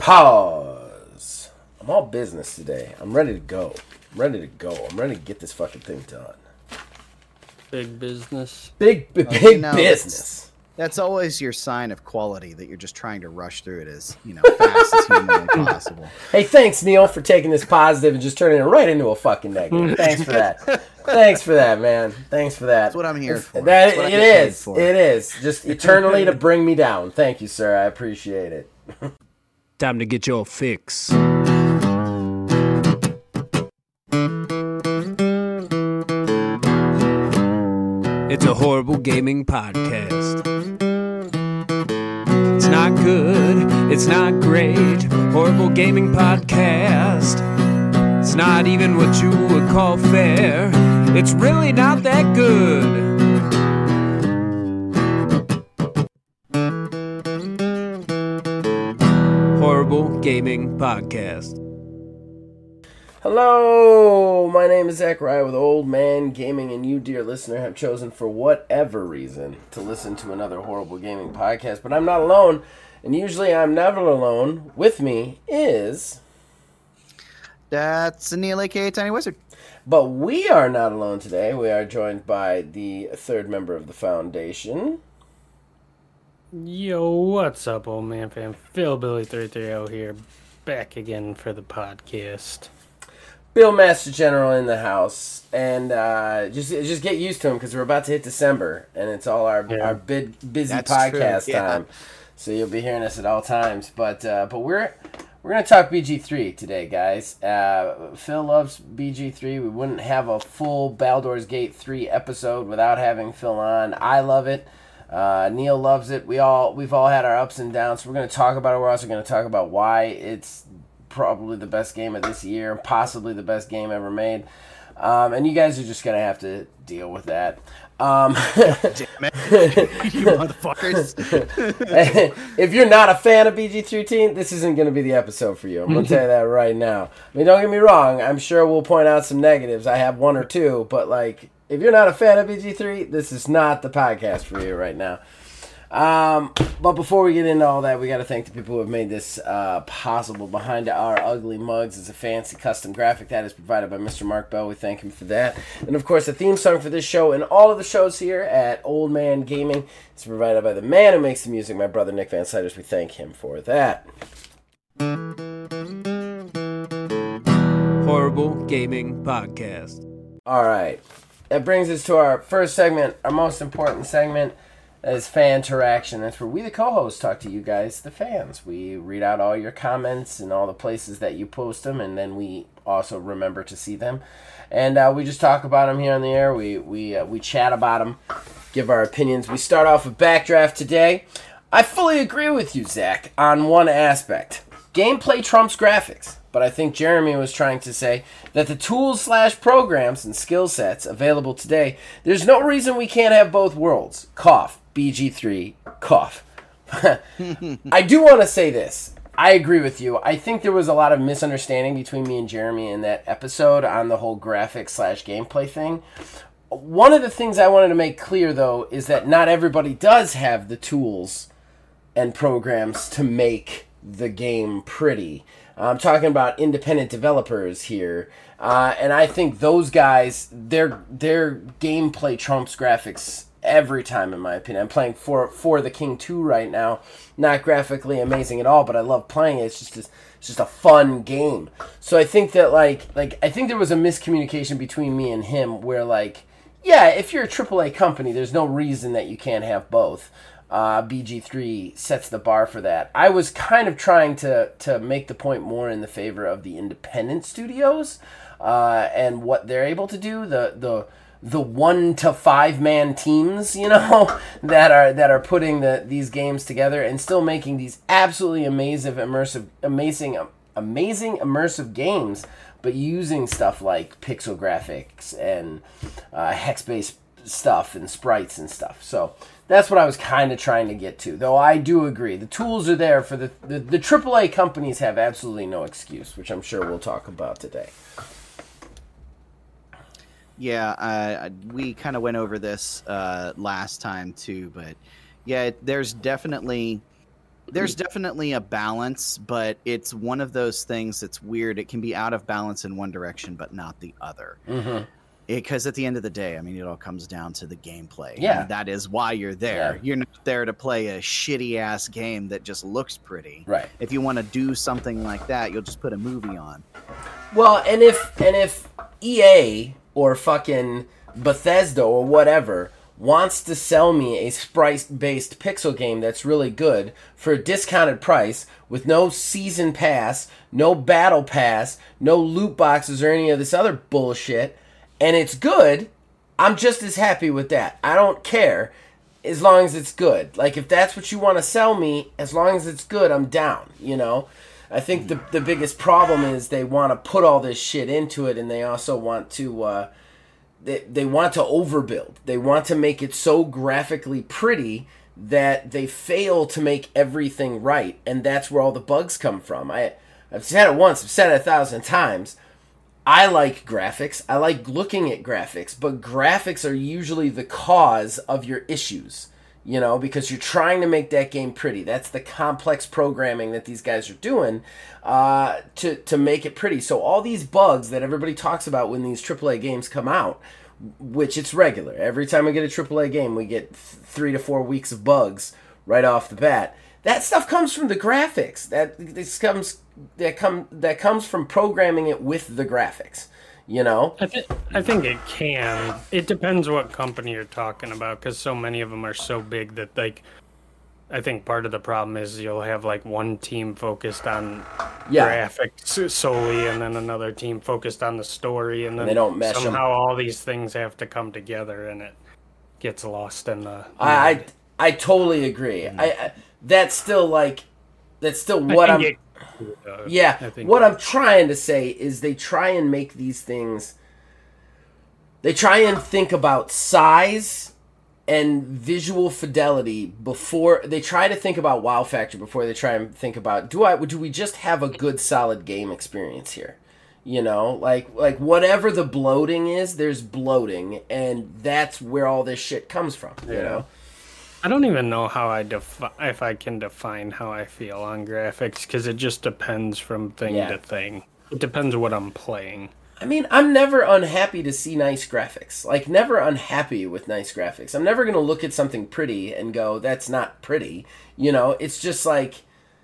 Pause. I'm all business today. I'm ready to go. I'm ready to get this fucking thing done. Big business. Big business. That's always your sign of quality, that you're just trying to rush through it as, fast as humanly possible. Hey, thanks, Neil, for taking this positive and just turning it right into a fucking negative. Thanks for that. Thanks for that, man. Thanks for that. That's what I'm here for. It is. Just eternally to bring me down. Thank you, sir. I appreciate it. Time to get your fix. It's a horrible gaming podcast. It's not good. It's not great. Horrible gaming podcast. It's not even what you would call fair. It's really not that good. Horrible Gaming Podcast. Hello, my name is Zachariah with Old Man Gaming, and you, dear listener, have chosen for whatever reason to listen to another Horrible Gaming Podcast. But I'm not alone, and usually I'm never alone. With me is... That's Neil, a.k.a. Tiny Wizard. But we are not alone today. We are joined by the third member of the Foundation. Yo, what's up, old man fam? Phil Billy 330 here, back again for the podcast. Bill Master General in the house, and just get used to him because we're about to hit December, and it's all our busy That's podcast true. Yeah. time. So you'll be hearing us at all times. But we're gonna talk BG3 today, guys. Phil loves BG3. We wouldn't have a full Baldur's Gate 3 episode without having Phil on. I love it. Neil loves it. We've all had our ups and downs. So we're gonna talk about it. We're also gonna talk about why it's probably the best game of this year, possibly the best game ever made. And you guys are just going to have to deal with that. Damn it. You motherfuckers. If you're not a fan of BG13, this isn't going to be the episode for you. I'm going to tell you that right now. I mean, don't get me wrong. I'm sure we'll point out some negatives. I have one or two. But, if you're not a fan of BG3, this is not the podcast for you right now. But before we get into all that, we got to thank the people who have made this possible. Behind our ugly mugs is a fancy custom graphic that is provided by Mr. Mark Bell. We thank him for that. And of course, the theme song for this show and all of the shows here at Old Man Gaming is provided by the man who makes the music, my brother Nick Van Siders. We thank him for that. Horrible Gaming Podcast. All right, that brings us to our first segment, our most important segment. Is fan interaction. That's where we, the co-hosts, talk to you guys, the fans. We read out all your comments and all the places that you post them, and then we also remember to see them. And we just talk about them here on the air. We chat about them, give our opinions. We start off with Backdraft today. I fully agree with you, Zach, on one aspect. Gameplay trumps graphics. But I think Jeremy was trying to say that the tools/programs and skill sets available today, there's no reason we can't have both worlds. Cough. BG3, cough. I do want to say this. I agree with you. I think there was a lot of misunderstanding between me and Jeremy in that episode on the whole graphics/gameplay thing. One of the things I wanted to make clear, though, is that not everybody does have the tools and programs to make the game pretty. I'm talking about independent developers here. And I think those guys, their gameplay trumps graphics every time, in my opinion. I'm playing For the King 2 right now. Not graphically amazing at all, but I love playing it. It's just a fun game. So I think that I think there was a miscommunication between me and him where yeah, if you're a AAA company, there's no reason that you can't have both. BG3 sets the bar for that. I was kind of trying to make the point more in the favor of the independent studios and what they're able to do. The 1 to 5 man teams, that are putting these games together and still making these absolutely amazing immersive games, but using stuff like pixel graphics and hex-based stuff and sprites and stuff. So that's what I was kind of trying to get to. Though I do agree, the tools are there for the AAA companies have absolutely no excuse, which I'm sure we'll talk about today. Yeah, we kind of went over this last time too, but yeah, there's definitely There's definitely a balance, but it's one of those things that's weird. It can be out of balance in one direction, but not the other. Mm-hmm. Because at the end of the day, I mean, it all comes down to the gameplay. Yeah. And that is why you're there. Yeah. You're not there to play a shitty-ass game that just looks pretty. Right. If you want to do something like that, you'll just put a movie on. Well, and if EA or fucking Bethesda or whatever wants to sell me a sprite-based pixel game that's really good for a discounted price with no season pass, no battle pass, no loot boxes or any of this other bullshit, and it's good, I'm just as happy with that. I don't care as long as it's good. Like, if that's what you want to sell me, as long as it's good, I'm down, you know? I think the biggest problem is they want to put all this shit into it, and they also want to they want to overbuild. They want to make it so graphically pretty that they fail to make everything right, and that's where all the bugs come from. I've said it once, I've said it 1,000 times. I like graphics. I like looking at graphics, but graphics are usually the cause of your issues, you know, because you're trying to make that game pretty. That's the complex programming that these guys are doing to make it pretty. So all these bugs that everybody talks about when these AAA games come out, which it's regular. Every time we get a AAA game, we get 3 to 4 weeks of bugs right off the bat. That stuff comes from the graphics. That comes from programming it with the graphics. You know, I think it can. It depends what company you're talking about, because so many of them are so big that, like, I think part of the problem is you'll have like one team focused on graphics solely, and then another team focused on the story, and then they don't mesh somehow them. all these things have to come together, and it gets lost in the. I totally agree. That's still what I'm. What I'm trying to say is they try and make these things. They try and think about size and visual fidelity before they try to think about wow factor before they try and think about do we just have a good solid game experience here, you know, like whatever the bloating is, there's bloating, and that's where all this shit comes from, you know. I don't even know how if I can define how I feel on graphics, because it just depends from thing to thing. It depends what I'm playing. I mean, I'm never unhappy to see nice graphics. Like, never unhappy with nice graphics. I'm never going to look at something pretty and go, that's not pretty. You know, it's just like...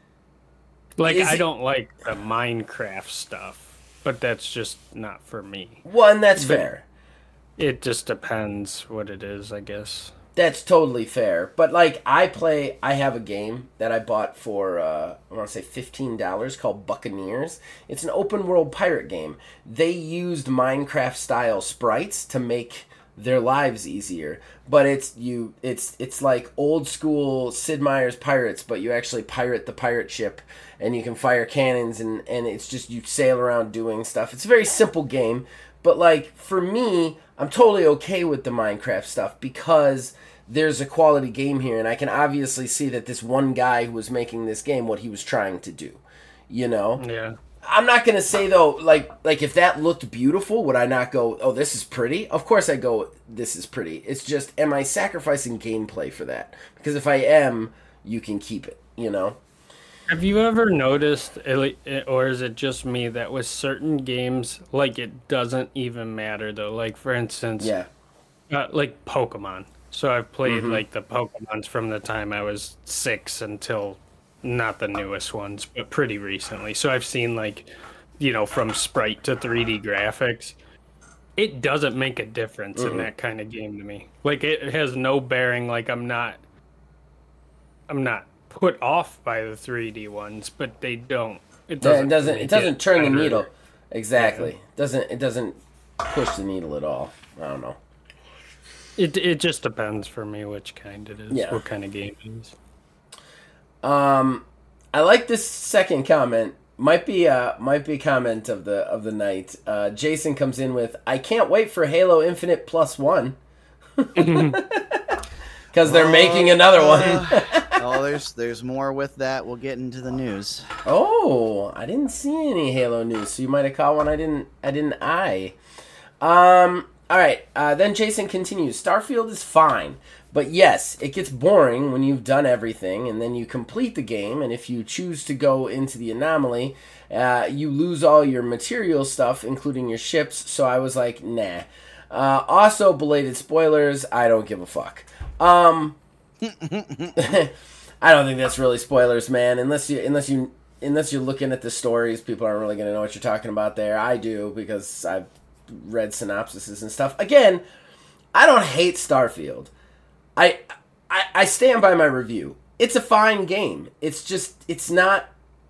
I don't like the Minecraft stuff, but that's just not for me. Well, and that's fair. It just depends what it is, I guess. That's totally fair. But, like, I have a game that I bought for, I want to say $15 called Buccaneers. It's an open world pirate game. They used Minecraft-style sprites to make their lives easier. But it's like old school Sid Meier's Pirates, but you actually pirate the pirate ship, and you can fire cannons, and it's just you sail around doing stuff. It's a very simple game. But, like, for me, I'm totally okay with the Minecraft stuff because there's a quality game here, and I can obviously see that this one guy who was making this game, what he was trying to do, you know? Yeah. I'm not going to say, though, like if that looked beautiful, would I not go, oh, this is pretty? Of course I go, this is pretty. It's just, am I sacrificing gameplay for that? Because if I am, you can keep it, you know? Have you ever noticed, or is it just me, that with certain games, like, it doesn't even matter, though? Like, for instance, like Pokemon. So I've played, like, the Pokemons from the time I was 6 until, not the newest ones, but pretty recently. So I've seen, like, you know, from sprite to 3D graphics. It doesn't make a difference in that kind of game to me. Like, it has no bearing. Like, I'm not put off by the 3D ones, but they don't. It doesn't turn the needle. Exactly. It doesn't push the needle at all. I don't know. It just depends for me which kind it is. Yeah. What kind of game it is. I like this second comment. Might be a comment of the night. Jason comes in with, I can't wait for Halo Infinite +1. Because they're making another one. There's more with that. We'll get into the news. Oh, I didn't see any Halo news, so you might have caught one I didn't. All right. Then Jason continues. Starfield is fine, but yes, it gets boring when you've done everything, and then you complete the game, and if you choose to go into the anomaly, you lose all your material stuff, including your ships. So I was like, nah. Also, belated spoilers. I don't give a fuck. I don't think that's really spoilers, man. Unless you're looking at the stories, people aren't really gonna know what you're talking about there. I do, because I've read synopsises and stuff. Again, I don't hate Starfield. I stand by my review. It's a fine game. It's just not.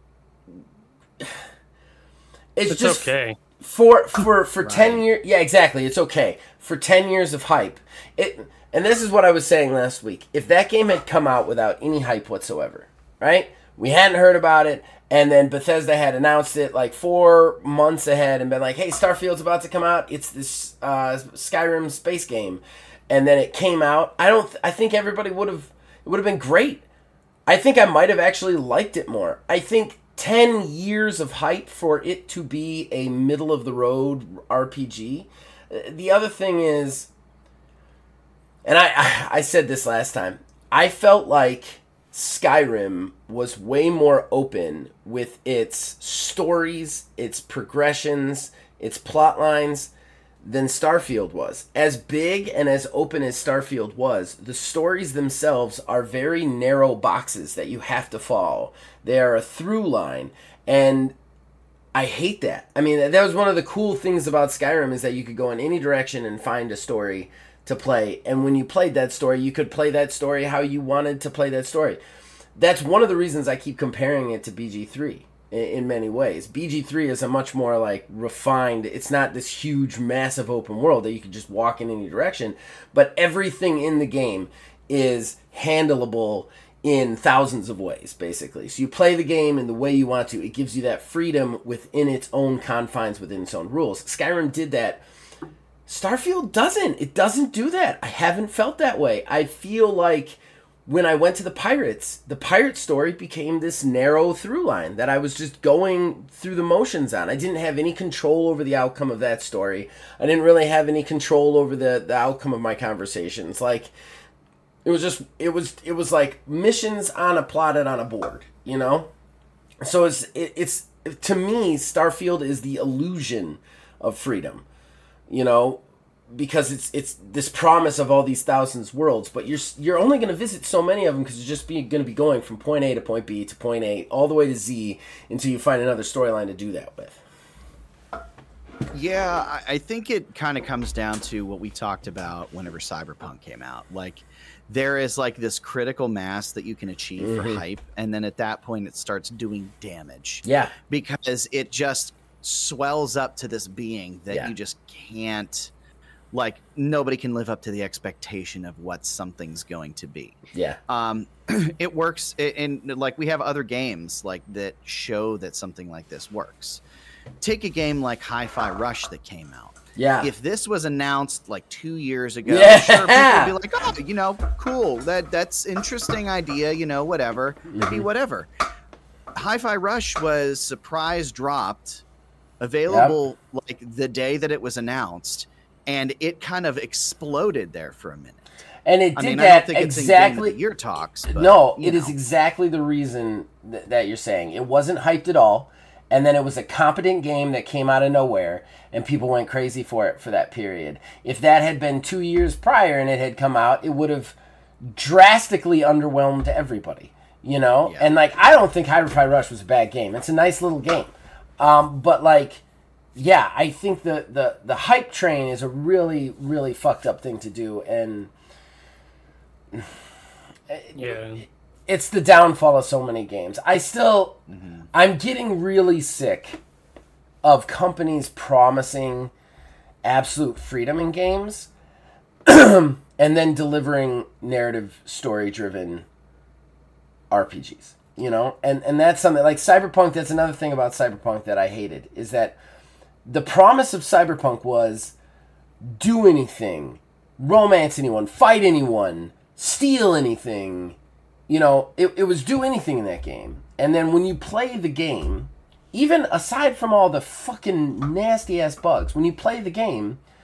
It's just okay. For 10 years. Yeah, exactly. It's okay for 10 years of hype. And this is what I was saying last week. If that game had come out without any hype whatsoever, right? We hadn't heard about it, and then Bethesda had announced it like 4 months ahead and been like, hey, Starfield's about to come out. It's this Skyrim space game. And then it came out. I think everybody it would have been great. I think I might have actually liked it more. I think 10 years of hype for it to be a middle-of-the-road RPG. The other thing is, and I said this last time, I felt like Skyrim was way more open with its stories, its progressions, its plot lines than Starfield was. As big and as open as Starfield was, the stories themselves are very narrow boxes that you have to follow. They are a through line, and I hate that. I mean, that was one of the cool things about Skyrim, is that you could go in any direction and find a story to play, and when you played that story, you could play that story how you wanted to play that story. That's one of the reasons I keep comparing it to BG3 in many ways. BG3 is a much more like refined, it's not this huge massive open world that you can just walk in any direction, but everything in the game is handleable in thousands of ways, basically. So you play the game in the way you want to. It gives you that freedom within its own confines, within its own rules. Skyrim did that. Starfield doesn't. It doesn't do that. I haven't felt that way. I feel like when I went to the pirate story became this narrow through line that I was just going through the motions on. I didn't have any control over the outcome of that story. I didn't really have any control over the outcome of my conversations. Like, it was like missions plotted on a board, you know? So it's to me, Starfield is the illusion of freedom, you know? Because it's this promise of all these thousands worlds, but you're only going to visit so many of them, because you're just going to be going from point A to point B to point A all the way to Z until you find another storyline to do that with. Yeah, I think it kind of comes down to what we talked about whenever Cyberpunk came out. Like, there is like this critical mass that you can achieve for hype, and then at that point it starts doing damage. Yeah, because it just swells up to this being that you just can't. Like, nobody can live up to the expectation of what something's going to be. Yeah. It works, and like, we have other games like that show that something like this works. Take a game like Hi-Fi Rush that came out. Yeah. If this was announced like 2 years ago, people sure, would be like, oh, you know, cool. That's interesting idea, you know, whatever. It'd be whatever. Hi-Fi Rush was surprise dropped, available like the day that it was announced. And it kind of exploded there for a minute. And it did I that don't think exactly. It's in Game of the Year talks. But, no, it is exactly the reason that you're saying. It wasn't hyped at all, and then it was a competent game that came out of nowhere, and people went crazy for it for that period. If that had been 2 years prior and it had come out, it would have drastically underwhelmed everybody. You know, and like, I don't think Hi-Fi Rush was a bad game. It's a nice little game, but like. Yeah, I think the hype train is a really, really fucked up thing to do, and it's the downfall of so many games. I'm getting really sick of companies promising absolute freedom in games and then delivering narrative, story-driven RPGs, you know? And that's something, like Cyberpunk, that's another thing about Cyberpunk that I hated, is that the promise of Cyberpunk was do anything, romance anyone, fight anyone, steal anything. You know, it was do anything in that game. And then when you play the game, even aside from all the fucking nasty-ass bugs, when you play the game,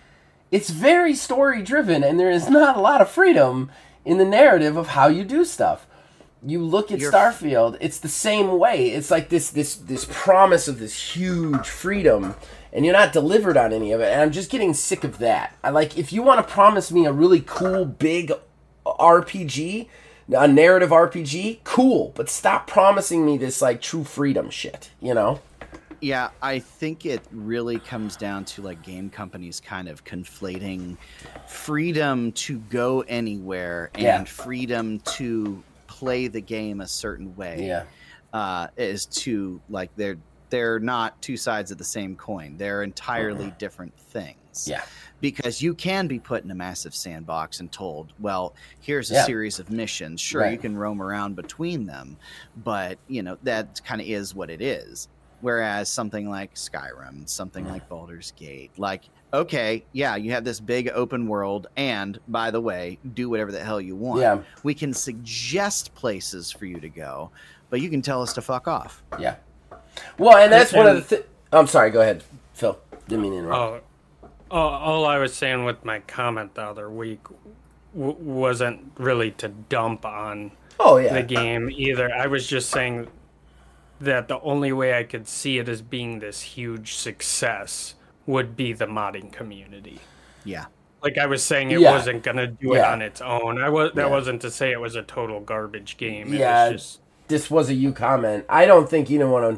it's very story driven, and there is not a lot of freedom in the narrative of how you do stuff. You look at Starfield, it's the same way. It's like this promise of this huge freedom, and you're not delivered on any of it. And I'm just getting sick of that. If you want to promise me a really cool, big RPG, a narrative RPG, cool. But stop promising me this, true freedom shit, Yeah, I think it really comes down to game companies kind of conflating freedom to go anywhere and freedom to play the game a certain way. Is to they're not two sides of the same coin. They're entirely different things. Yeah. Because you can be put in a massive sandbox and told, well, here's a series of missions. Sure, you can roam around between them, but that kind of is what it is. Whereas something like Skyrim, something like Baldur's Gate, okay, yeah, you have this big open world, and by the way, do whatever the hell you want. Yeah. We can suggest places for you to go, but you can tell us to fuck off. Yeah. Well, and that's one of the I'm sorry, go ahead, Phil. Didn't mean to interrupt. All I was saying with my comment the other week wasn't really to dump on the game either. I was just saying that the only way I could see it as being this huge success would be the modding community. Yeah. Like I was saying, it wasn't going to do it on its own. That wasn't to say it was a total garbage game. It was just... This was a you comment. I don't think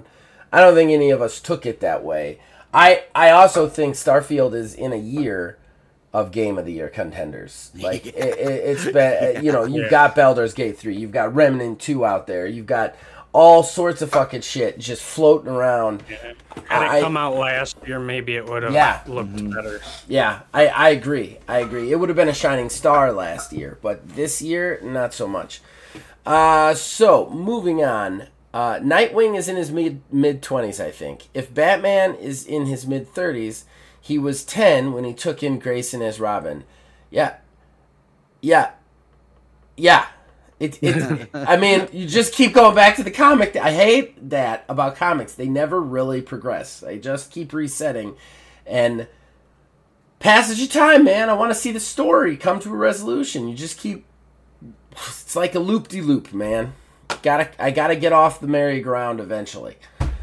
any of us took it that way. I also think Starfield is in a year of Game of the Year contenders. It's been, you've got Baldur's Gate 3, you've got Remnant 2 out there, you've got all sorts of fucking shit just floating around. Yeah. Had it come out last year, maybe it would have looked better. Yeah, I agree. It would have been a shining star last year, but this year, not so much. So, moving on. Nightwing is in his mid-20s, I think. If Batman is in his mid-30s, he was 10 when he took in Grayson as Robin. Yeah. I mean, you just keep going back to the comic. I hate that about comics. They never really progress. They just keep resetting. And passage of time, man. I want to see the story come to a resolution. You just keep... It's like a loop-de-loop, man. I gotta get off the merry-go-round eventually.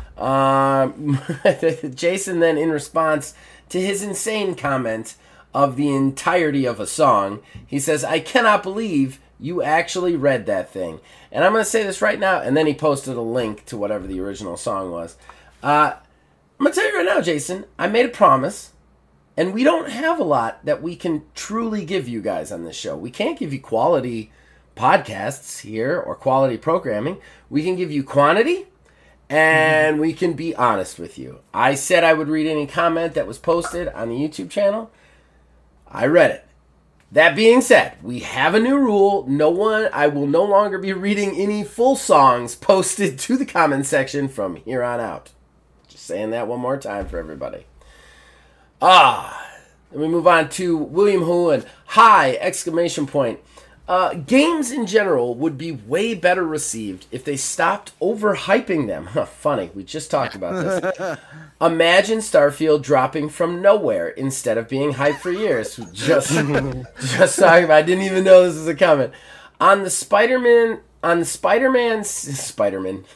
Jason then, in response to his insane comment of the entirety of a song, he says, "I cannot believe you actually read that thing." And I'm going to say this right now, and then he posted a link to whatever the original song was. I'm going to tell you right now, Jason, I made a promise, and we don't have a lot that we can truly give you guys on this show. We can't give you quality podcasts here or quality programming. We can give you quantity, and we can be honest with you. I said I would read any comment that was posted on the YouTube channel. I read it. That being said, we have a new rule. I will no longer be reading any full songs posted to the comment section from here on out. Just saying that one more time for everybody. Then we move on to William Hu and hi! Exclamation point. Games in general would be way better received if they stopped overhyping them. Funny, we just talked about this. Imagine Starfield dropping from nowhere instead of being hyped for years. Just talking about. I didn't even know this was a comment. On Spider-Man, Spider-Man.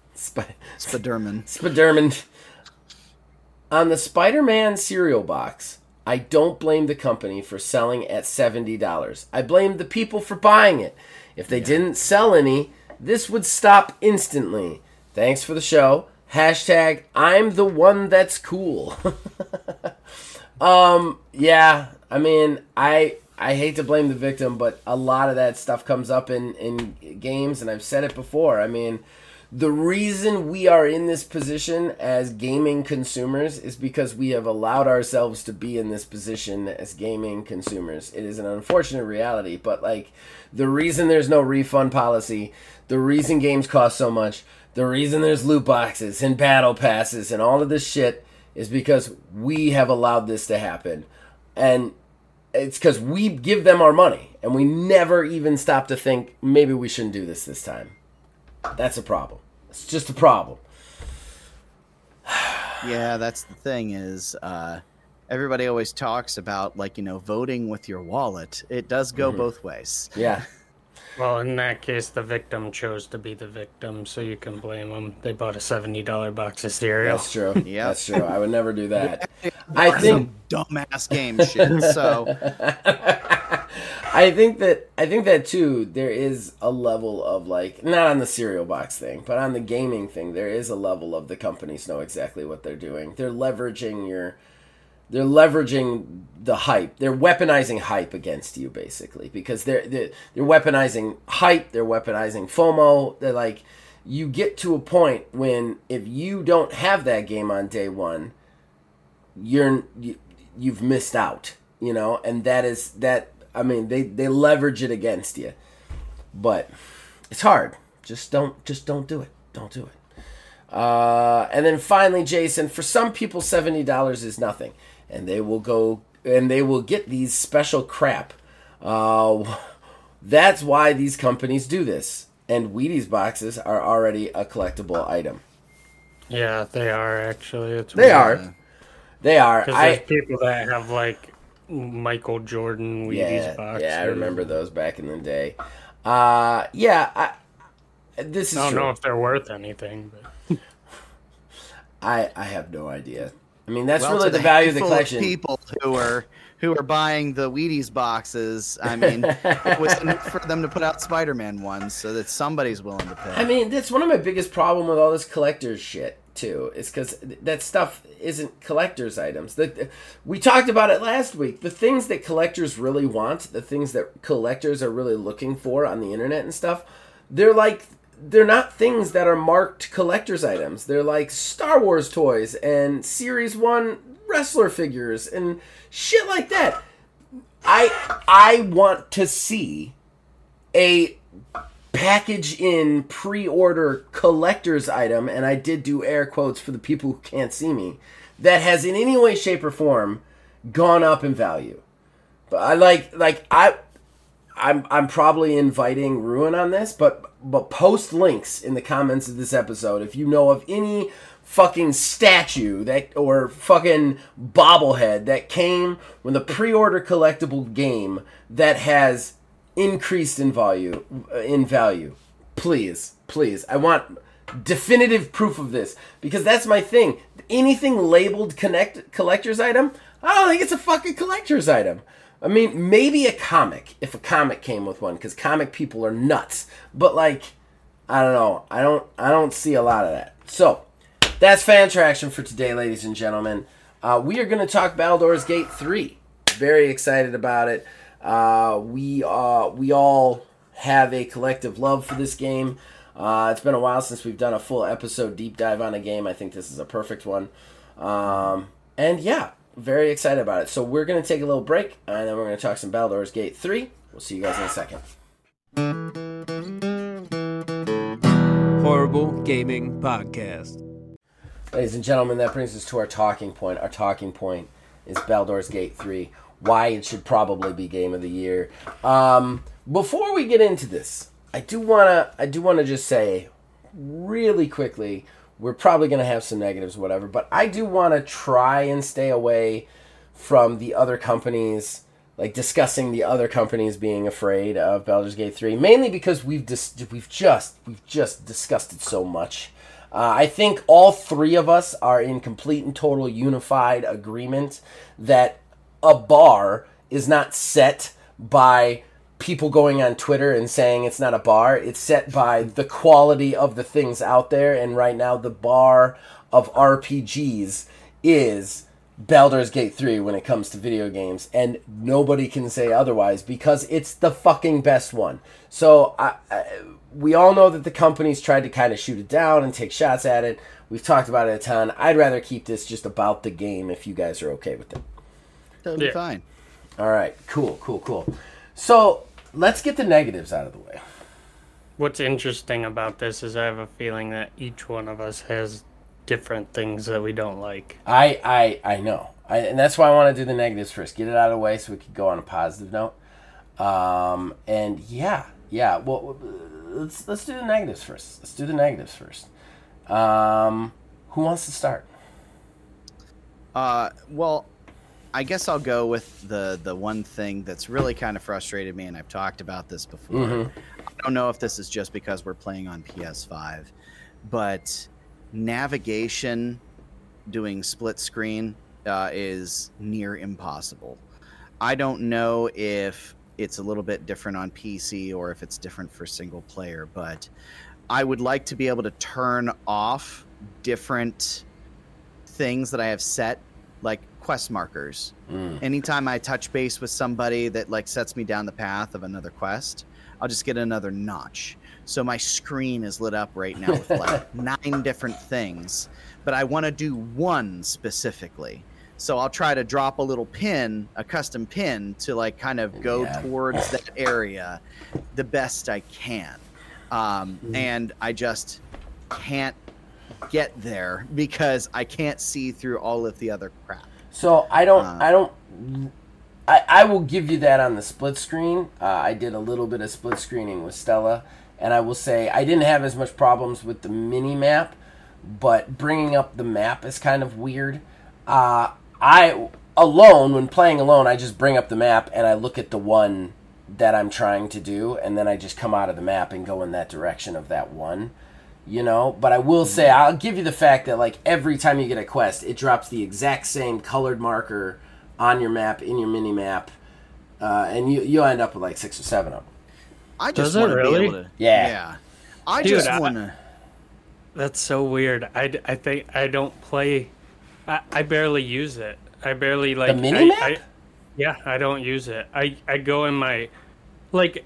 On the Spider-Man cereal box, I don't blame the company for selling at $70. I blame the people for buying it. If they didn't sell any, this would stop instantly. Thanks for the show. Hashtag I'm the one that's cool. Yeah, I mean, I hate to blame the victim, but a lot of that stuff comes up in games, and I've said it before. I mean, the reason we are in this position as gaming consumers is because we have allowed ourselves to be in this position as gaming consumers. It is an unfortunate reality, but the reason there's no refund policy, the reason games cost so much, the reason there's loot boxes and battle passes and all of this shit is because we have allowed this to happen. And it's because we give them our money and we never even stop to think maybe we shouldn't do this time. That's a problem. It's just a problem. Yeah, that's the thing is, everybody always talks about, like, voting with your wallet. It does go both ways. Yeah. Well, in that case, the victim chose to be the victim, so you can blame them. They bought a $70 box of cereal. That's true. Yep. That's true. I would never do that. I think dumbass game shit. So I think that too. There is a level of, like, not on the cereal box thing, but on the gaming thing, there is a level of the companies know exactly what they're doing. They're leveraging the hype. They're weaponizing hype against you, basically, because they're weaponizing hype. They're weaponizing FOMO. They're like, you get to a point when if you don't have that game on day one, you've missed out, and that. I mean, they leverage it against you, but it's hard. Just don't do it. Don't do it. And then finally, Jason, for some people, $70 is nothing. And they will get these special crap. That's why these companies do this. And Wheaties boxes are already a collectible item. Yeah, they are actually. They are. Because there's people that have, like, Michael Jordan Wheaties boxes. Yeah, I remember those back in the day. This is. I don't true. know if they're worth anything, but I have no idea. I mean, that's really the value of the collection. People who are buying the Wheaties boxes, I mean, it was enough for them to put out Spider-Man ones, so that somebody's willing to pay. I mean, that's one of my biggest problem with all this collector's shit too. Is because that stuff isn't collector's items. We talked about it last week. The things that collectors really want, the things that collectors are really looking for on the internet and stuff, they're not things that are marked collector's items. They're like Star Wars toys and Series 1 wrestler figures and shit like that. I want to see a package in pre-order collector's item, and I did do air quotes for the people who can't see me, that has in any way, shape, or form gone up in value. But I'm probably inviting ruin on this, but post links in the comments of this episode if you know of any fucking statue or fucking bobblehead that came with a pre-order collectible game that has increased in value. Please. I want definitive proof of this, because that's my thing. Anything labeled collector's item, I don't think it's a fucking collector's item. I mean, maybe a comic, if a comic came with one, because comic people are nuts. But, like, I don't know. I don't see a lot of that. So, that's Fan Traction for today, ladies and gentlemen. We are going to talk Baldur's Gate 3. Very excited about it. We all have a collective love for this game. It's been a while since we've done a full episode deep dive on a game. I think this is a perfect one. And, yeah. Very excited about it. So we're going to take a little break, and then we're going to talk some Baldur's Gate 3. We'll see you guys in a second. Horrible Gaming Podcast. Ladies and gentlemen, that brings us to our talking point. Our talking point is Baldur's Gate 3. Why it should probably be Game of the Year. Before we get into this, I do want to just say really quickly, we're probably going to have some negatives, whatever, but I do want to try and stay away from the other companies, like discussing the other companies being afraid of Baldur's Gate 3, mainly because we've just discussed it so much. I think all three of us are in complete and total unified agreement that a bar is not set by people going on Twitter and saying it's not a bar. It's set by the quality of the things out there, and right now the bar of RPGs is Baldur's Gate 3 when it comes to video games, and nobody can say otherwise because it's the fucking best one. So we all know that the companies tried to kind of shoot it down and take shots at it. We've talked about it a ton. I'd rather keep this just about the game if you guys are okay with it. Totally fine. All right, cool. So, let's get the negatives out of the way. What's interesting about this is I have a feeling that each one of us has different things that we don't like. I know. And that's why I want to do the negatives first. Get it out of the way so we can go on a positive note. And yeah. Well, let's do the negatives first. Who wants to start? Well, I guess I'll go with the one thing that's really kind of frustrated me, and I've talked about this before. Mm-hmm. I don't know if this is just because we're playing on PS5, but navigation doing split screen is near impossible. I don't know if it's a little bit different on PC or if it's different for single player, but I would like to be able to turn off different things that I have set, like quest markers. Anytime I touch base with somebody that like sets me down the path of another quest, I'll just get another notch. So my screen is lit up right now with like 9 different things, but I want to do one specifically. So I'll try to drop a little pin, a custom pin, to like kind of go towards that area the best I can. And I just can't get there because I can't see through all of the other crap. So I will give you that on the split screen. I did a little bit of split screening with Stella, and I will say I didn't have as much problems with the mini map, but bringing up the map is kind of weird. When playing alone, I just bring up the map and I look at the one that I'm trying to do, and then I just come out of the map and go in that direction of that one, you know? But I will say, I'll give you the fact that, like, every time you get a quest, it drops the exact same colored marker on your map, in your mini-map, and you'll end up with, like, 6 or 7 of them. I just want to be able to... Yeah. I just want to... That's so weird. I think I don't play... I barely use it. I barely, like... The mini-map? Yeah, I don't use it. I go in my, like,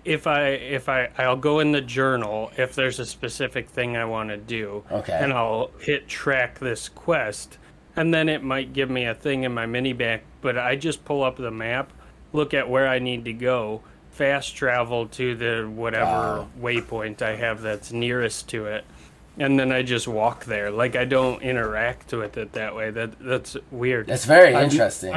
I'll go in the journal if there's a specific thing I want to do. Okay. And I'll hit track this quest, and then it might give me a thing in my mini map, but I just pull up the map, look at where I need to go, fast travel to the whatever waypoint I have that's nearest to it, and then I just walk there. Like, I don't interact with it that way. That's weird. That's very interesting.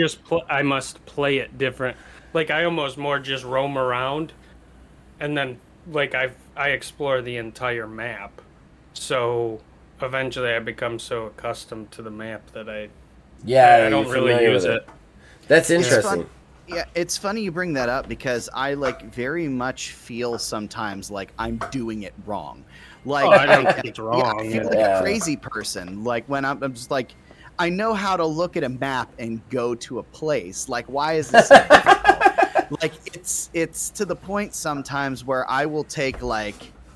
I must play it different. Like, I almost more just roam around, and then, like, I explore the entire map. So eventually I become so accustomed to the map that I don't really use it. That's interesting. Yeah, it's funny you bring that up because I, like, very much feel sometimes like I'm doing it wrong. Like, I don't think it's wrong. Yeah, I feel like a crazy person. Like, when I'm just like, I know how to look at a map and go to a place. Like, why is this so difficult? Like, it's to the point sometimes where I will take, like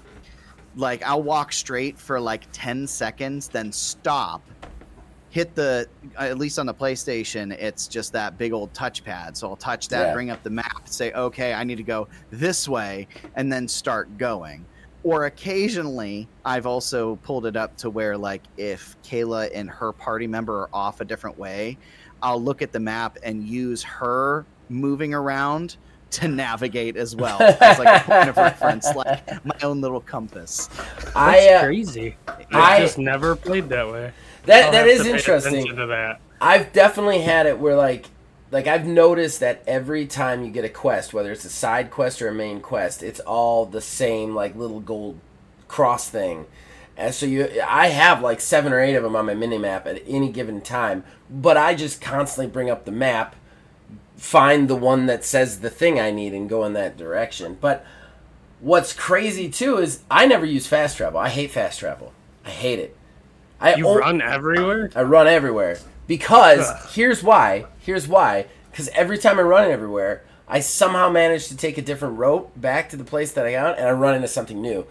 I'll walk straight for, like, 10 seconds, then stop, hit at least on the PlayStation, it's just that big old touchpad. So I'll touch that, bring up the map, say, okay, I need to go this way, and then start going. Or occasionally, I've also pulled it up to where, like, if Kayla and her party member are off a different way, I'll look at the map and use her moving around to navigate as well. As like a point of reference, like my own little compass. That's crazy. I just never played that way. That is interesting. I've definitely had it where, like I've noticed that every time you get a quest, whether it's a side quest or a main quest, it's all the same, like, little gold cross thing. And so I have like 7 or 8 of them on my mini-map at any given time, but I just constantly bring up the map, find the one that says the thing I need, and go in that direction. But what's crazy, too, is I never use fast travel. I hate fast travel. I hate it. Run everywhere? I run everywhere. Because, here's why. Because every time I run everywhere, I somehow manage to take a different route back to the place that I got, and I run into something new.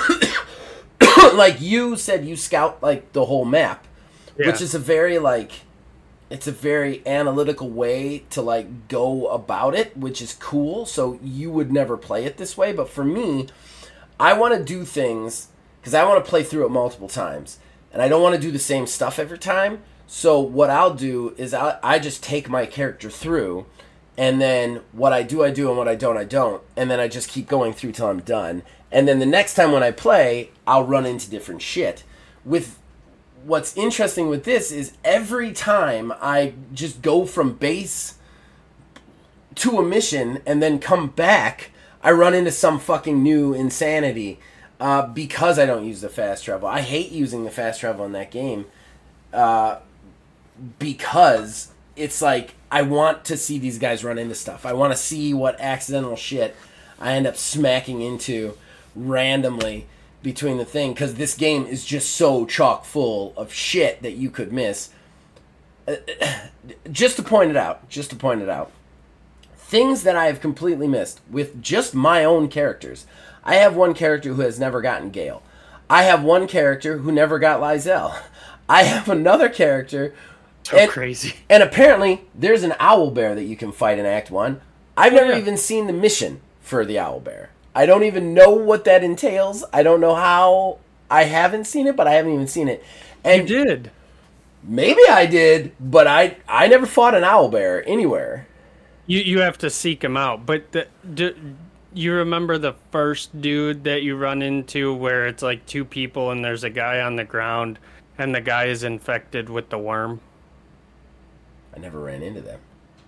Like you said, you scout, like, the whole map, which is a very, like, it's a very analytical way to, like, go about it, which is cool. So you would never play it this way. But for me, I want to do things because I want to play through it multiple times, and I don't want to do the same stuff every time. So what I'll do is I just take my character through, and then what I do, and what I don't, and then I just keep going through till I'm done. And then the next time when I play, I'll run into different shit. With what's interesting with this is every time I just go from base to a mission and then come back, I run into some fucking new insanity because I don't use the fast travel. I hate using the fast travel in that game. Because it's like I want to see these guys run into stuff. I want to see what accidental shit I end up smacking into randomly between the thing, because this game is just so chock full of shit that you could miss. Just to point it out, things that I have completely missed with just my own characters. I have one character who has never gotten Gale. I have one character who never got Lysel. I have another character. Crazy. And apparently, there's an owlbear that you can fight in Act 1. I've never even seen the mission for the owlbear. I don't even know what that entails. I don't know how. I haven't seen it, but I haven't even seen it. And you did. Maybe I did, but I never fought an owlbear anywhere. You have to seek him out. But you remember the first dude that you run into where it's like two people and there's a guy on the ground and the guy is infected with the worm? I never ran into them.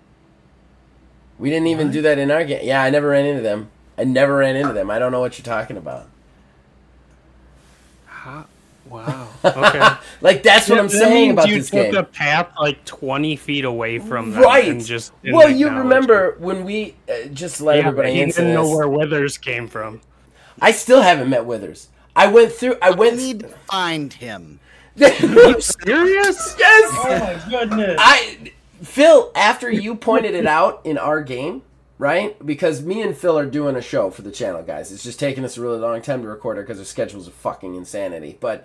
We didn't even do that in our game. Yeah, I never ran into them. I don't know what you're talking about. Wow. Okay. Like, that's what I'm saying about this game. You took a path like 20 feet away from them. Right. And just well, you remember when we just let everybody into this. He didn't know where Withers came from. I still haven't met Withers. I need to find him. Are you serious? Yes. Oh my goodness. Phil, after you pointed it out in our game, right? Because me and Phil are doing a show for the channel, guys. It's just taking us a really long time to record it because our schedules are fucking insanity. But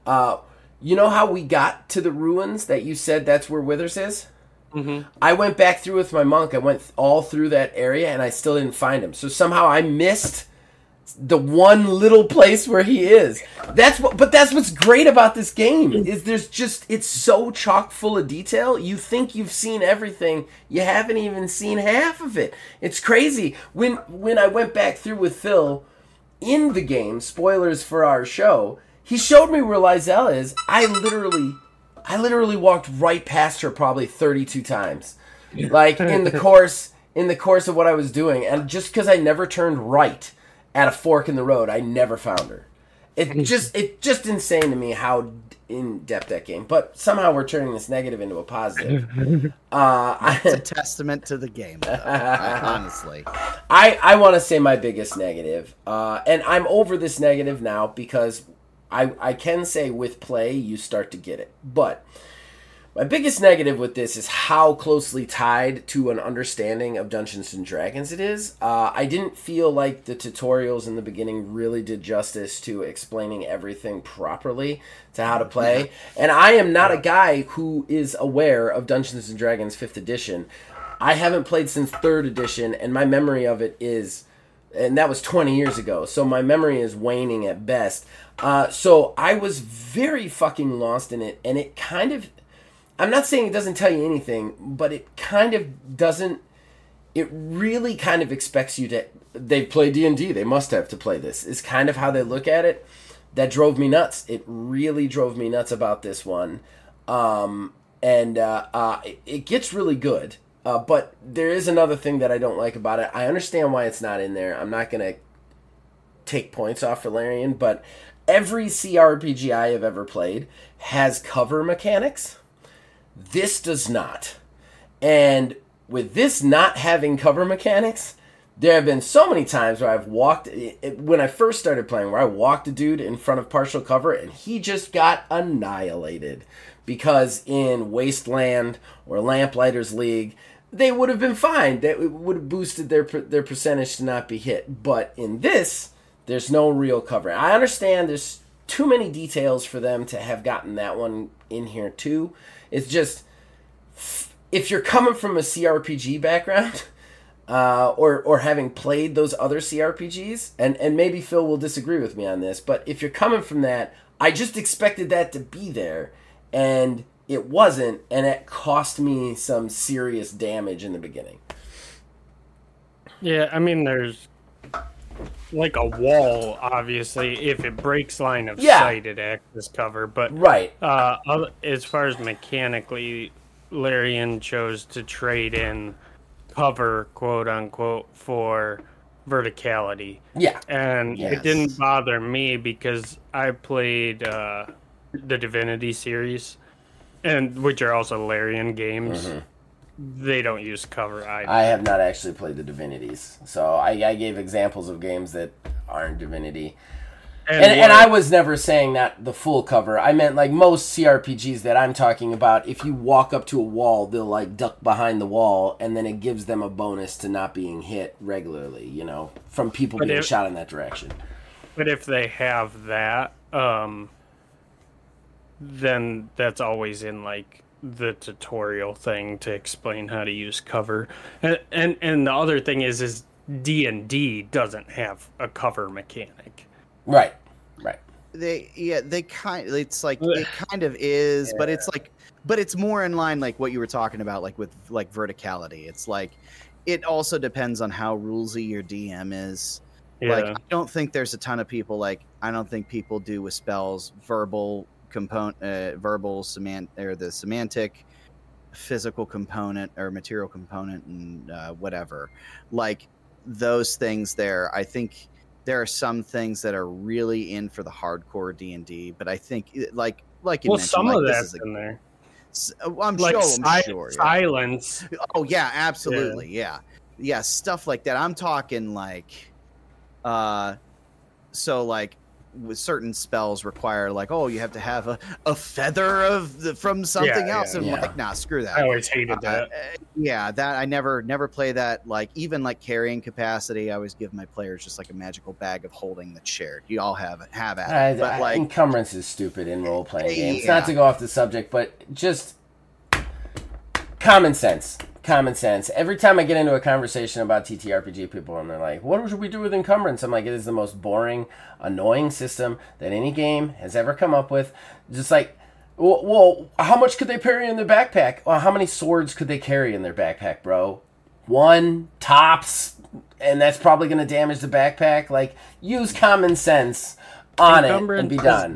you know how we got to the ruins that you said that's where Withers is? Mm-hmm. I went back through with my monk. I went all through that area, and I still didn't find him. So somehow I missed the one little place where he is. That's what's great about this game is it's so chock full of detail. You think you've seen everything, you haven't even seen half of it. It's crazy. When I went back through with Phil in the game, spoilers for our show, he showed me where Lysel is. I literally walked right past her probably 32 times, like in the course of what I was doing, and just because I never turned right at a fork in the road, I never found her. It's just insane to me how in depth that game. But somehow we're turning this negative into a positive. It's a testament to the game, though, honestly. I want to say my biggest negative, and I'm over this negative now because I can say with play you start to get it. But my biggest negative with this is how closely tied to an understanding of Dungeons & Dragons it is. I didn't feel like the tutorials in the beginning really did justice to explaining everything properly to how to play. And I am not a guy who is aware of Dungeons & Dragons 5th edition. I haven't played since 3rd edition, and my memory of it is... And that was 20 years ago, so my memory is waning at best. So I was very fucking lost in it, and it kind of... I'm not saying it doesn't tell you anything, but it kind of doesn't... It really kind of expects you to... They've played D&D, they must have to play this. It's kind of how they look at it. That drove me nuts. It really drove me nuts about this one. It gets really good. But there is another thing that I don't like about it. I understand why it's not in there. I'm not going to take points off for Larian, but every CRPG I have ever played has cover mechanics. This does not. And with this not having cover mechanics, there have been so many times where I've walked, when I first started playing, where I walked a dude in front of partial cover and he just got annihilated. Because in Wasteland or Lamplighters League, they would have been fine. That would have boosted their percentage to not be hit. But in this, there's no real cover. I understand there's too many details for them to have gotten that one in here too. It's just, if you're coming from a CRPG background, or having played those other CRPGs, and maybe Phil will disagree with me on this, but if you're coming from that, I just expected that to be there, and it wasn't, and it cost me some serious damage in the beginning. Yeah, I mean, there's like a wall, obviously. If it breaks line of sight, it acts as cover. But right. As far as mechanically, Larian chose to trade in cover, quote unquote, for verticality. Yeah. And it didn't bother me because I played the Divinity series, and which are also Larian games. they don't use cover either. I have not actually played the Divinities, so I gave examples of games that aren't Divinity. And I was never saying that the full cover. I meant like most CRPGs that I'm talking about, if you walk up to a wall, they'll like duck behind the wall, and then it gives them a bonus to not being hit regularly, you know, from people being shot in that direction. But if they have that, then that's always in like the tutorial thing to explain how to use cover. And the other thing is D&D doesn't have a cover mechanic. Right. It kind of is, but it's like, but it's more in line like what you were talking about, like with like verticality. It's like, it also depends on how rulesy your DM is. Yeah. Like, I don't think there's a ton of people, like, I don't think people do with spells verbal component, or the semantic, physical component or material component, and whatever. Like, those things there, I think there are some things that are really in for the hardcore D&D, but I think like you mentioned, some like, of that's in there. I'm like sure. Silence. Yeah. Oh yeah, absolutely. Yeah. Stuff like that. I'm talking like, so like with certain spells require like, oh, you have to have a feather from something else, and like, nah, screw that. I always hated that. That I never play that. Like, even like carrying capacity, I always give my players just like a magical bag of holding that's shared. You all have at it. But like, encumbrance is stupid in role playing games. Not to go off the subject, but just common sense. Every time I get into a conversation about TTRPG, people and they're like, what should we do with encumbrance? I'm like, it is the most boring, annoying system that any game has ever come up with. Just like, well, how much could they carry in their backpack? Well, how many swords could they carry in their backpack, bro? One, tops, and that's probably going to damage the backpack. Like, use common sense on it and be done.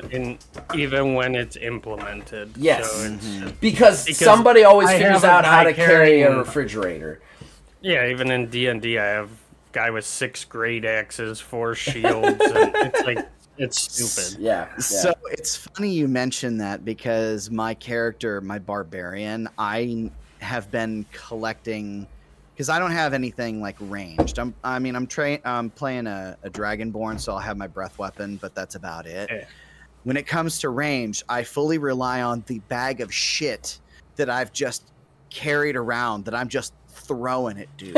Even when it's implemented. Yes, so because somebody always figures out how to carry a refrigerator. Yeah, even in D&D, I have a guy with 6 great axes, 4 shields, and it's like, it's stupid. Yeah. So it's funny you mentioned that, because my character, my barbarian, I have been collecting, because I don't have anything like ranged. I'm playing a Dragonborn, so I'll have my breath weapon, but that's about it. Yeah. When it comes to range, I fully rely on the bag of shit that I've just carried around, that I'm just throwing at dudes.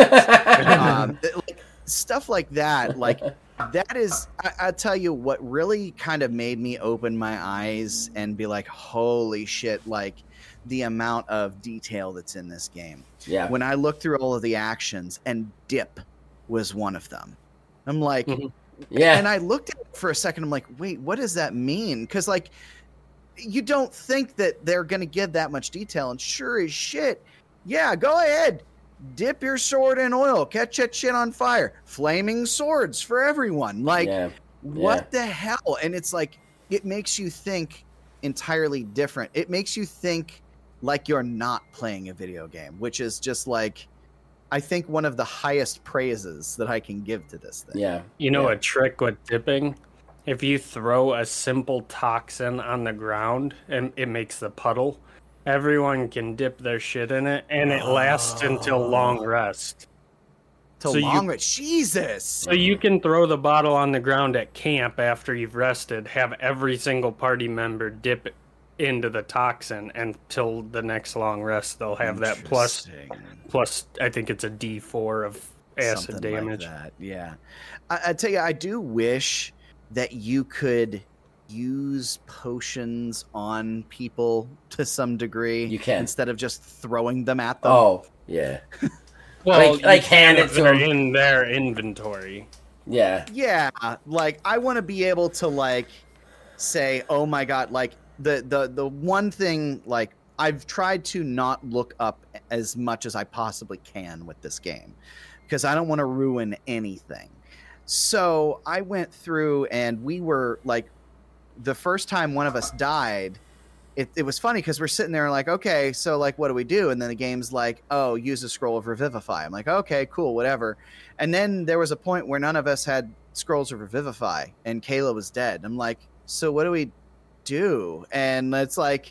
Like, stuff like that. Like, that is, I tell you what really kind of made me open my eyes and be like, holy shit, like, the amount of detail that's in this game. Yeah. When I looked through all of the actions, and dip was one of them, I'm like, yeah. And I looked at it for a second. I'm like, wait, what does that mean? Because like, you don't think that they're going to give that much detail, and sure as shit, yeah, go ahead, dip your sword in oil, catch that shit on fire, flaming swords for everyone. Like, what the hell? And it's like, it makes you think entirely different. It makes you think like you're not playing a video game, which is just like, I think one of the highest praises that I can give to this thing. Yeah. You know, a trick with dipping? If you throw a simple toxin on the ground and it makes the puddle, everyone can dip their shit in it, and it lasts until long rest. Jesus! So you can throw the bottle on the ground at camp after you've rested, have every single party member dip into the toxin, until the next long rest they'll have that plus I think it's a D4 of acid something damage. Like that. Yeah. I tell you, I do wish that you could use potions on people to some degree. You can, instead of just throwing them at them. Oh, yeah. Well, like hand it to them in their inventory. Yeah. Yeah. Like, I want to be able to like say, oh my God, like the one thing, like, I've tried to not look up as much as I possibly can with this game, because I don't want to ruin anything. So I went through, and we were like, the first time one of us died, it was funny because we're sitting there like, okay, so like, what do we do? And then the game's like, oh, use a scroll of Revivify. I'm like, okay, cool, whatever. And then there was a point where none of us had scrolls of Revivify, and Kayla was dead. I'm like, so what do we do? And it's like,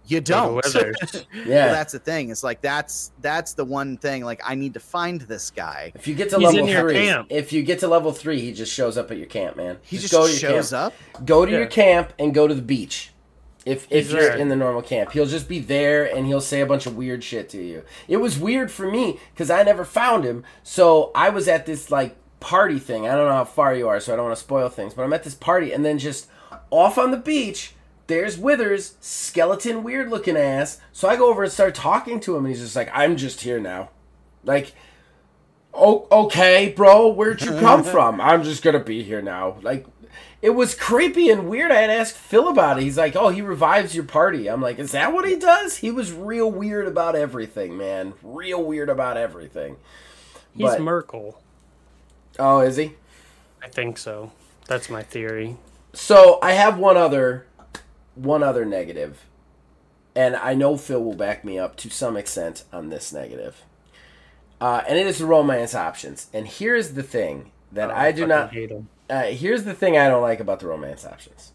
You don't. Yeah, well, that's the thing. It's like that's the one thing. Like, I need to find this guy. If you get to level 3, he just shows up at your camp, man. He just shows up. Go to your camp and go to the beach. If you're in the normal camp, he'll just be there and he'll say a bunch of weird shit to you. It was weird for me because I never found him, so I was at this like party thing. I don't know how far you are, so I don't want to spoil things. But I'm at this party, and then just off on the beach, there's Withers, skeleton, weird looking ass. So I go over and start talking to him, and he's just like, "I'm just here now." Like, oh, okay, bro, where'd you come from? I'm just gonna be here now. Like, it was creepy and weird. I had asked Phil about it. He's like, "Oh, he revives your party." I'm like, "Is that what he does?" He was real weird about everything, man. Real weird about everything. He's Merkel. Oh, is he? I think so. That's my theory. So I have one other negative, and I know Phil will back me up to some extent on this negative. And it is the romance options. And here's the thing that I do not hate them. Here's the thing I don't like about the romance options.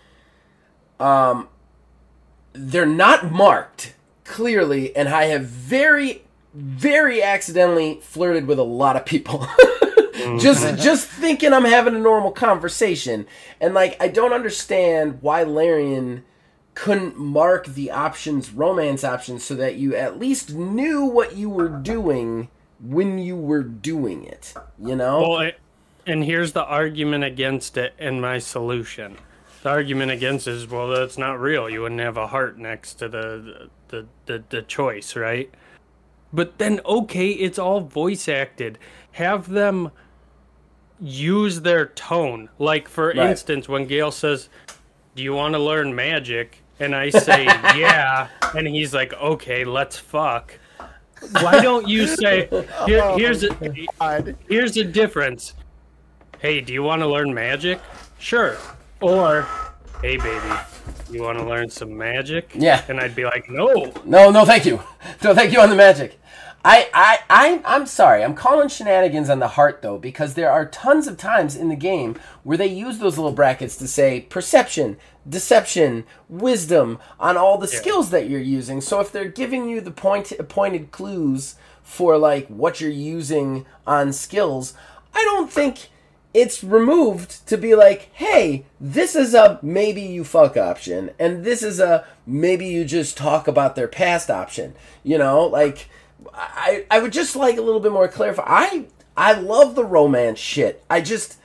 They're not marked clearly, and I have very, very accidentally flirted with a lot of people. just thinking I'm having a normal conversation. And like, I don't understand why Larian couldn't mark the options, romance options, so that you at least knew what you were doing when you were doing it, you know? Well, and here's the argument against it and my solution. The argument against it is, well, that's not real. You wouldn't have a heart next to the choice, right? But then, okay, it's all voice acted. Have them use their tone. Like, for instance, when Gale says, "Do you want to learn magic?" And I say, "Yeah." And he's like, "Okay, let's fuck." Why don't you say, here's a difference. "Hey, do you want to learn magic?" "Sure." Or, "Hey, baby, you want to learn some magic?" Yeah. And I'd be like, No, thank you. No, thank you on the magic. I'm sorry. I'm calling shenanigans on the heart, though, because there are tons of times in the game where they use those little brackets to say perception, deception, wisdom on all the skills that you're using. So if they're giving you the pointed clues for, like, what you're using on skills, I don't think it's removed to be like, hey, this is a maybe you fuck option, and this is a maybe you just talk about their past option. You know, like, I would just like a little bit more clarify. I love the romance shit. I've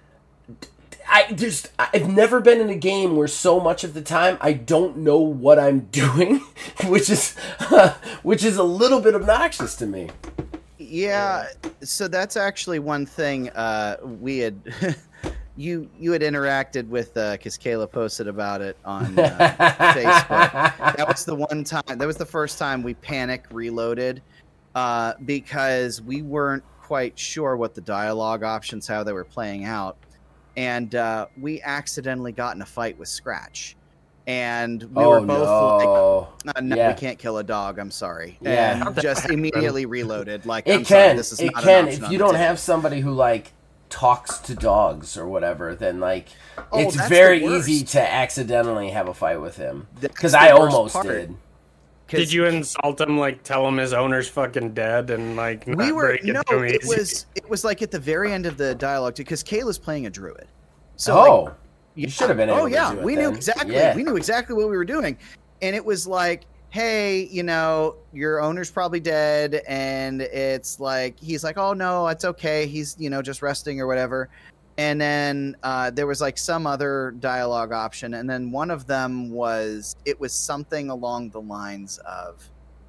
never been in a game where so much of the time I don't know what I'm doing, which is a little bit obnoxious to me. Yeah, so that's actually one thing we had you had interacted with because Kayla posted about it on Facebook. That was the one time. That was the first time we panic reloaded because we weren't quite sure what the dialogue options, how they were playing out, and we accidentally got in a fight with Scratch. And we were both like, "No, we can't kill a dog. I'm sorry." Yeah. And just immediately reloaded. Like, this is not an option. If you don't have somebody who like talks to dogs or whatever, then like it's very easy to accidentally have a fight with him. Because I almost did. Did you insult him? Like, tell him his owner's fucking dead and like not break it to him easy? It was like at the very end of the dialogue because Kayla's playing a druid. So you should have been able to do it. We knew exactly. Yeah. We knew exactly what we were doing. And it was like, hey, you know, your owner's probably dead. And it's like, he's like, "Oh, no, it's okay. He's, you know, just resting or whatever." And then there was like some other dialogue option. And then one of them was something along the lines of,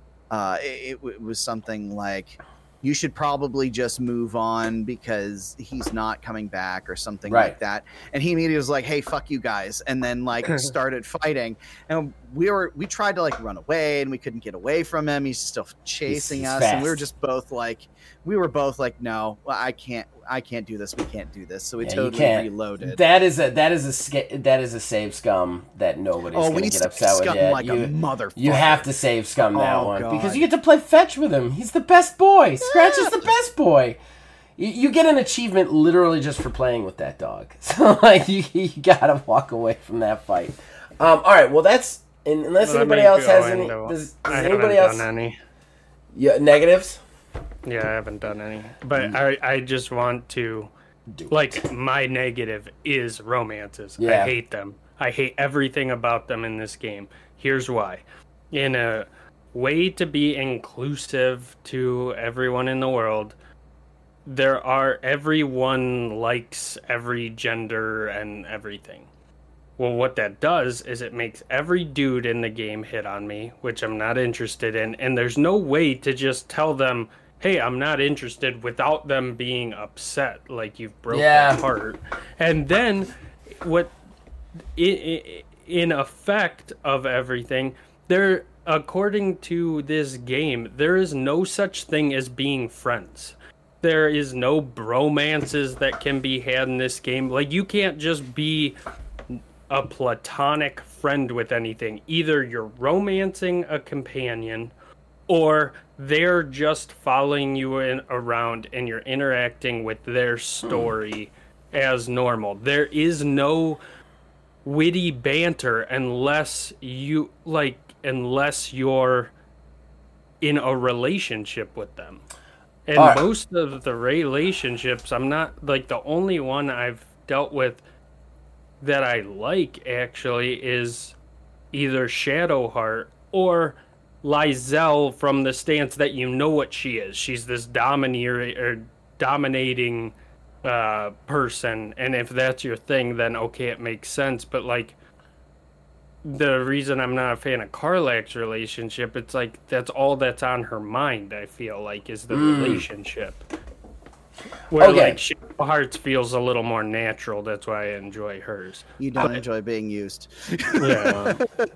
it was something like, "You should probably just move on because he's not coming back," or something like that. And he immediately was like, "Hey, fuck you guys," and then like started fighting. And we tried to like run away, and we couldn't get away from him. He's still chasing us, fast. And we were both like, "No, I can't do this. We can't do this." So we totally reloaded. That is a save scum that nobody's going to get upset with yet. Like a motherfucker. You have to save scum that one because you get to play fetch with him. He's the best boy. Scratch is the best boy. You get an achievement literally just for playing with that dog. So like you gotta walk away from that fight. All right, well that's And unless anybody else has any, does anybody else? Done any. Yeah, negatives. Yeah, I haven't done any, but I just want to, like, my negative is romances. Yeah. I hate them. I hate everything about them in this game. Here's why. In a way to be inclusive to everyone in the world, everyone likes every gender and everything. Well, what that does is it makes every dude in the game hit on me, which I'm not interested in, and there's no way to just tell them, hey, I'm not interested, without them being upset, like you've broken their heart. And then, what, in effect of everything, according to this game, there is no such thing as being friends. There is no bromances that can be had in this game. Like, you can't just be a platonic friend with anything. Either you're romancing a companion, or they're just following you around and you're interacting with their story as normal. There is no witty banter unless you're in a relationship with them. And most of the relationships, I'm not, like, the only one I've dealt with that I like, actually, is either Shadowheart or Lae'zel, from the stance that you know what she is. She's this dominating person, and if that's your thing, then okay, it makes sense. But, like, the reason I'm not a fan of Karlach's relationship, it's like that's all that's on her mind, I feel like, is the relationship. Where, like, Shadowheart's feels a little more natural. That's why I enjoy hers. You don't enjoy being used. Yeah.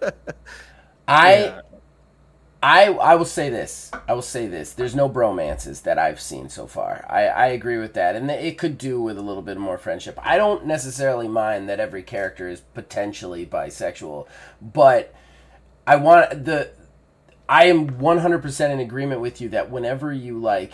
I will say this. There's no bromances that I've seen so far. I agree with that. And it could do with a little bit more friendship. I don't necessarily mind that every character is potentially bisexual, but I am 100% in agreement with you that whenever you like,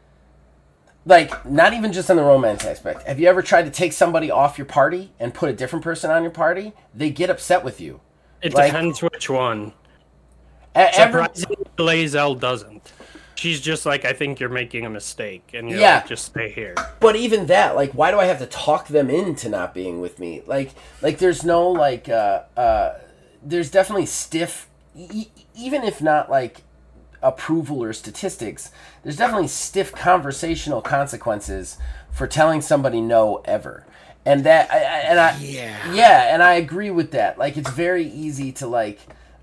not even just on the romance aspect, have you ever tried to take somebody off your party and put a different person on your party? They get upset with you. It depends which one. Surprisingly, Lae'zel doesn't. She's just like, I think you're making a mistake, and you're like, just stay here. But even that, like, why do I have to talk them into not being with me? Like there's no, like, there's definitely stiff, even if not, like, approval or statistics, there's definitely stiff conversational consequences for telling somebody no ever. And that, and I agree with that. Like, it's very easy to, like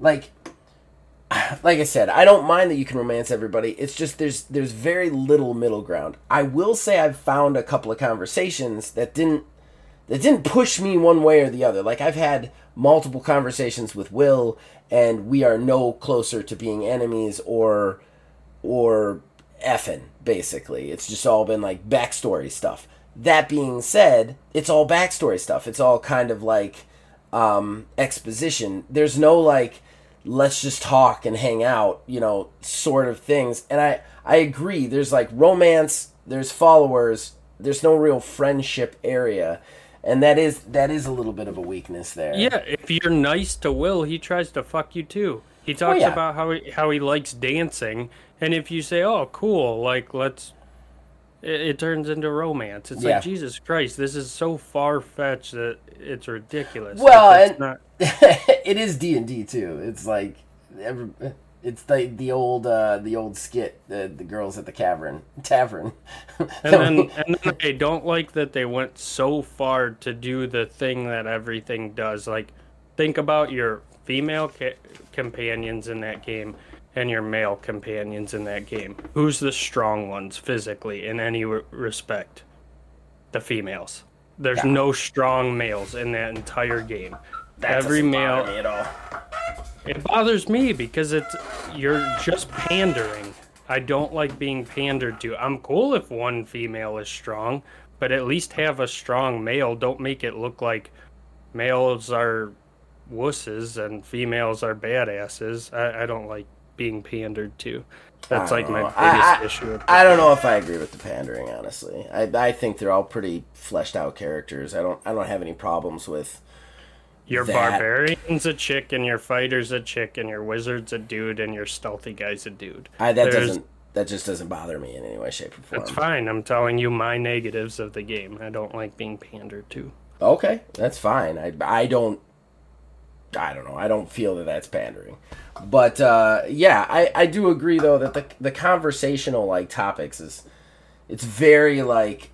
I said, I don't mind that you can romance everybody. It's just there's very little middle ground. I will say I've found a couple of conversations that didn't push me one way or the other. Like, I've had multiple conversations with Will, and we are no closer to being enemies or effing, basically. It's just all been, like, backstory stuff. That being said, it's all backstory stuff. It's all kind of like exposition. There's no, like, let's just talk and hang out, sort of things. And I agree. There's, like, romance, there's followers, there's no real friendship area. And that is a little bit of a weakness there. Yeah, if you're nice to Will, he tries to fuck you too. He talks about how he likes dancing, and if you say, oh, cool, like, let's... It turns into romance. It's like, Jesus Christ, this is so far-fetched that it's ridiculous. Well, and it is D&D too. It's like it's the old skit, the girls at the tavern. And then I don't like that they went so far to do the thing that everything does. Like, think about your female companions in that game and your male companions in that game. Who's the strong ones physically in any respect? The females. There's no strong males in that entire game. Every male. Bother me at all. It bothers me because you're just pandering. I don't like being pandered to. I'm cool if one female is strong, but at least have a strong male. Don't make it look like males are wusses and females are badasses. I don't like being pandered to. That's like my biggest issue. I don't know if I agree with the pandering, honestly. I think they're all pretty fleshed out characters. I don't have any problems with Your barbarian's a chick, and your fighter's a chick, and your wizard's a dude, and your stealthy guy's a dude. That just doesn't bother me in any way, shape, or form. It's fine. I'm telling you my negatives of the game. I don't like being pandered to. Okay, that's fine. I don't know. I don't feel that that's pandering. But, yeah, I do agree, though, that the conversational, like, topics it's very, like,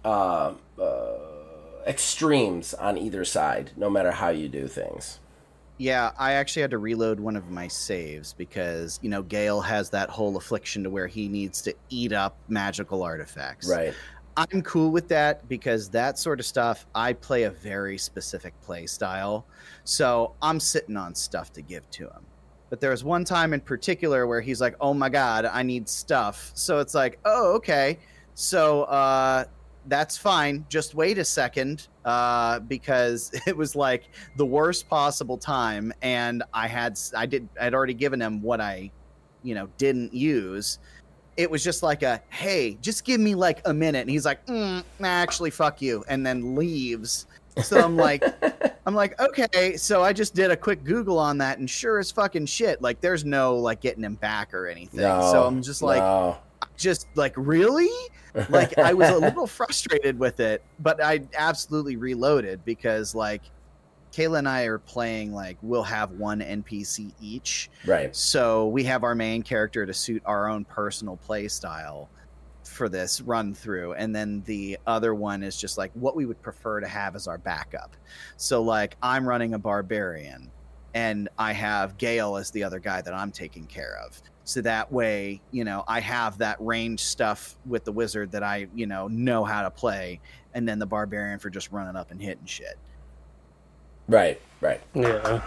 extremes on either side, no matter how you do things. Yeah, I actually had to reload one of my saves because, Gale has that whole affliction to where he needs to eat up magical artifacts. Right. I'm cool with that because that sort of stuff, I play a very specific play style. So I'm sitting on stuff to give to him. But there was one time in particular where he's like, oh my God, I need stuff. So it's like, oh, okay. So that's fine. Just wait a second because it was like the worst possible time. And I'd already given him what I, didn't use. It was just like hey, just give me like a minute. And he's like, actually, fuck you. And then leaves. So I'm like, okay. So I just did a quick Google on that, and sure as fucking shit, like there's no like getting him back or anything. No, so I'm just like, really? Like I was a little frustrated with it, but I absolutely reloaded because like Kayla and I are playing like we'll have one NPC each. Right. So we have our main character to suit our own personal play style for this run through, and then the other one is just like what we would prefer to have as our backup. So like I'm running a barbarian and I have Gale as the other guy that I'm taking care of. So that way, I have that range stuff with the wizard that I, know how to play, and then the barbarian for just running up and hitting shit. Right. Yeah.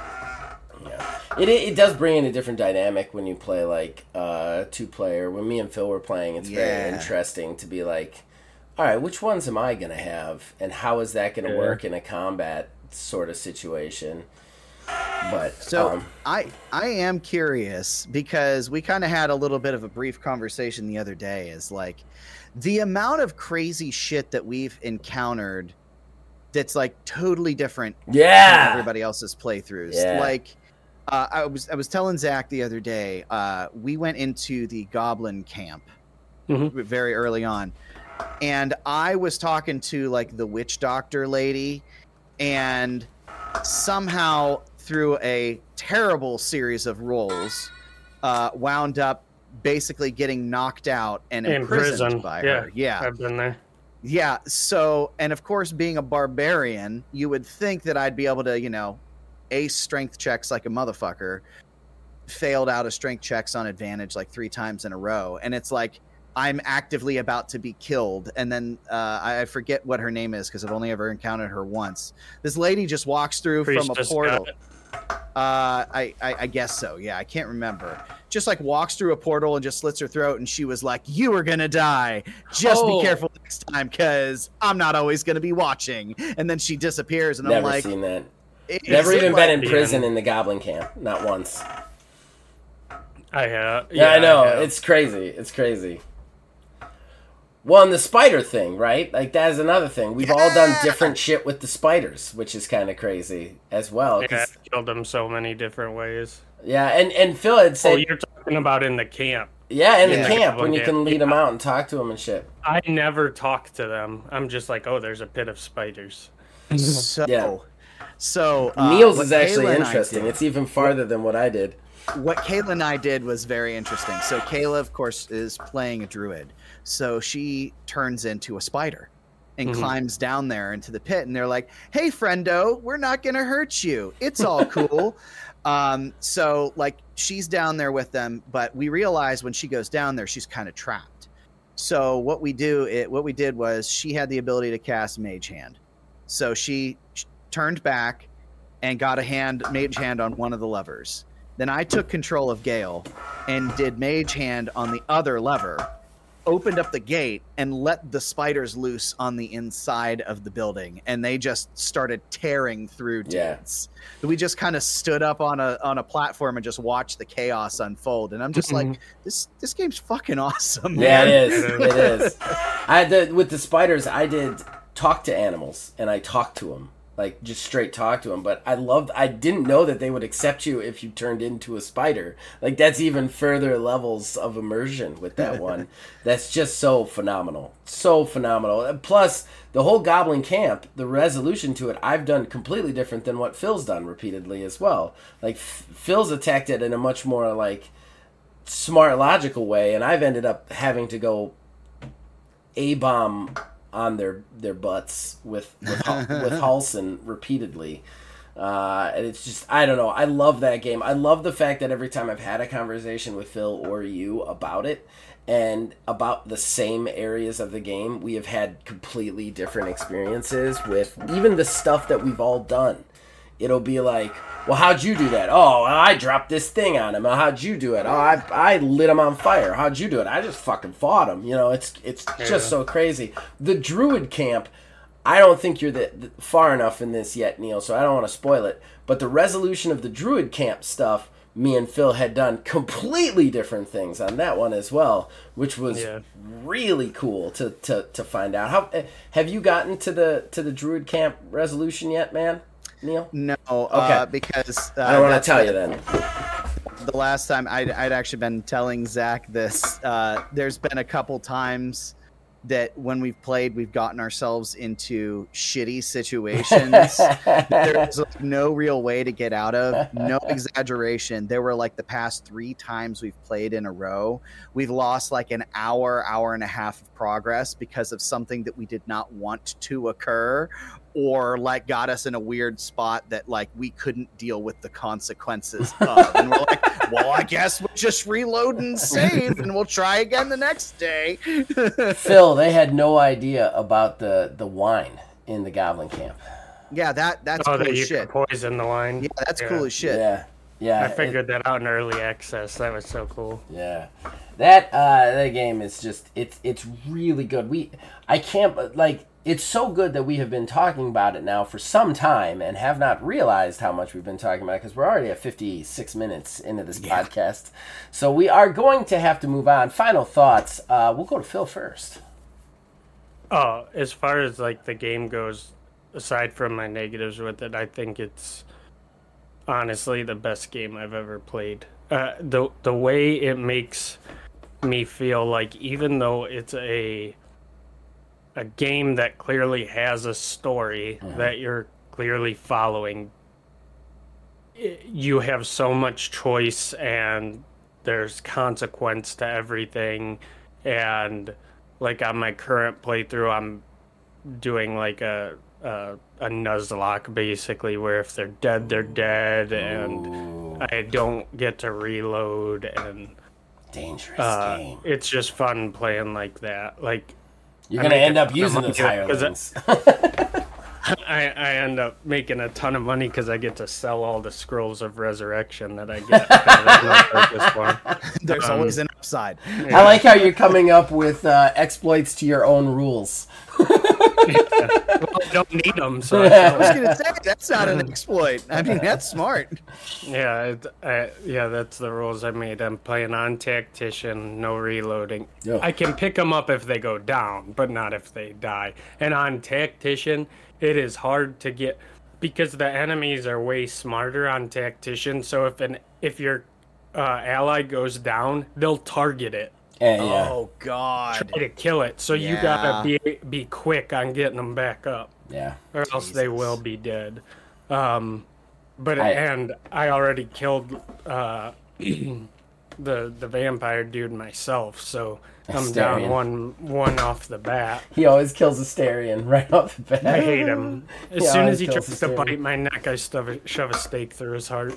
It does bring in a different dynamic when you play like 2-player. When me and Phil were playing, it's very interesting to be like, all right, which ones am I gonna have, and how is that gonna work in a combat sort of situation? But so I am curious because we kind of had a little bit of a brief conversation the other day. Is like the amount of crazy shit that we've encountered that's like totally different from everybody else's playthroughs. Like I was telling Zach the other day, we went into the goblin camp very early on, and I was talking to like the witch doctor lady, and somehow through a terrible series of rolls wound up basically getting knocked out and imprisoned by her. Yeah, I've been there. Yeah, so, and of course, being a barbarian, you would think that I'd be able to, ace strength checks like a motherfucker. Failed out of strength checks on advantage like 3 times in a row. And it's like, I'm actively about to be killed. And then I forget what her name is because I've only ever encountered her once. This lady just walks through from a portal. I guess so. Yeah, I can't remember. Just like walks through a portal and just slits her throat, and she was like, "You are gonna die. Just be careful next time, because I'm not always gonna be watching." And then she disappears, and I'm like, "Never seen that. Never even been in prison in the Goblin Camp. Not once." I have. Yeah, I know. It's crazy. It's crazy. Well, and the spider thing, right? Like, that is another thing. We've all done different shit with the spiders, which is kind of crazy as well. Yeah, I've killed them so many different ways. Yeah, and Phil had said... Oh, you're talking about in the camp. Yeah, in the camp, when you can lead them out and talk to them and shit. I never talk to them. I'm just like, oh, there's a pit of spiders. So Niels is actually interesting. It's even farther than what I did. What Kayla and I did was very interesting. So Kayla, of course, is playing a druid. So she turns into a spider and climbs down there into the pit. And they're like, "Hey, friendo, we're not going to hurt you. It's all cool." So, like, she's down there with them. But we realize when she goes down there, she's kind of trapped. So what we did was she had the ability to cast Mage Hand. So she turned back and got a Mage Hand on one of the levers. Then I took control of Gale and did Mage Hand on the other lever, opened up the gate, and let the spiders loose on the inside of the building, and they just started tearing through dudes. Yeah. We just kind of stood up on a platform and just watched the chaos unfold, and I'm just like, this game's fucking awesome, man. Yeah, it is. With the spiders, I did talk to animals, and I talked to them. like just straight talk to them. But I didn't know that they would accept you if you turned into a spider. Like that's even further levels of immersion with that one. That's just so phenomenal. So phenomenal. And plus, the whole Goblin Camp, the resolution to it, I've done completely different than what Phil's done repeatedly as well. Like Phil's attacked it in a much more like smart, logical way, and I've ended up having to go A-bomb on their butts with Halsin repeatedly. And it's just, I don't know. I love that game. I love the fact that every time I've had a conversation with Phil or you about it, and about the same areas of the game, we have had completely different experiences with even the stuff that we've all done. It'll be like, well, how'd you do that? Oh, I dropped this thing on him. How'd you do it? Oh, I lit him on fire. How'd you do it? I just fucking fought him. You know, it's just so crazy. The Druid Camp, I don't think you're far enough in this yet, Neil, so I don't want to spoil it. But the resolution of the Druid Camp stuff, me and Phil had done completely different things on that one as well, which was really cool to find out. How have you gotten to the Druid Camp resolution yet, man? Neil? No, okay. Because I don't want to tell you then. The last time I'd actually been telling Zach this. There's been a couple times that when we've played, we've gotten ourselves into shitty situations. There's like no real way to get out of. No exaggeration. There were like the past 3 times we've played in a row, we've lost like an hour and a half of progress because of something that we did not want to occur, or like got us in a weird spot that like we couldn't deal with the consequences of. And we're like, well, I guess we'll just reload and save and we'll try again the next day. Phil, they had no idea about the wine in the Goblin Camp. Yeah, that's cool as shit. Could poison the wine. Yeah, that's cool as shit. Yeah. I figured that out in early access. That was so cool. Yeah. That game is just it's really good. I can't like it's so good that we have been talking about it now for some time and have not realized how much we've been talking about it because we're already at 56 minutes into this podcast. So we are going to have to move on. Final thoughts. We'll go to Phil first. As far as like the game goes, aside from my negatives with it, I think it's honestly the best game I've ever played. The way it makes me feel like, even though it's a game that clearly has a story that you're clearly following, you have so much choice and there's consequence to everything. And like on my current playthrough, I'm doing like a Nuzlocke basically, where if they're dead, they're dead. And I don't get to reload, and dangerous game. It's just fun playing like that. Like, you're going to end up using those hirelings. I end up making a ton of money because I get to sell all the scrolls of resurrection that I get. There's always an upside. Yeah. I like how you're coming up with exploits to your own rules. Well, I don't need them. So I was going to say, that's not an exploit. I mean, that's smart. Yeah, that's the rules I made. I'm playing on Tactician, no reloading. Yeah. I can pick them up if they go down, but not if they die. And on Tactician, it is hard to get, because the enemies are way smarter on Tactician. So if your ally goes down, they'll target it. Oh God! Try to kill it. So you gotta be quick on getting them back up. Yeah. Or else they will be dead. And I already killed the vampire dude myself, so I'm down one off the bat. He always kills Astarion right off the bat. I hate him. As soon as he tries to bite my neck, I shove a stake through his heart.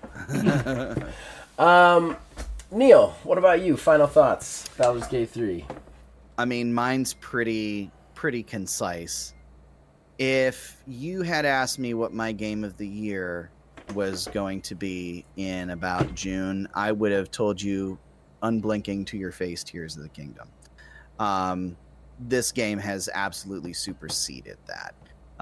Neil, what about you? Final thoughts. Baldur's Gate 3. I mean, mine's pretty concise. If you had asked me what my game of the year was going to be in about June, I would have told you, unblinking to your face, Tears of the Kingdom. This game has absolutely superseded that.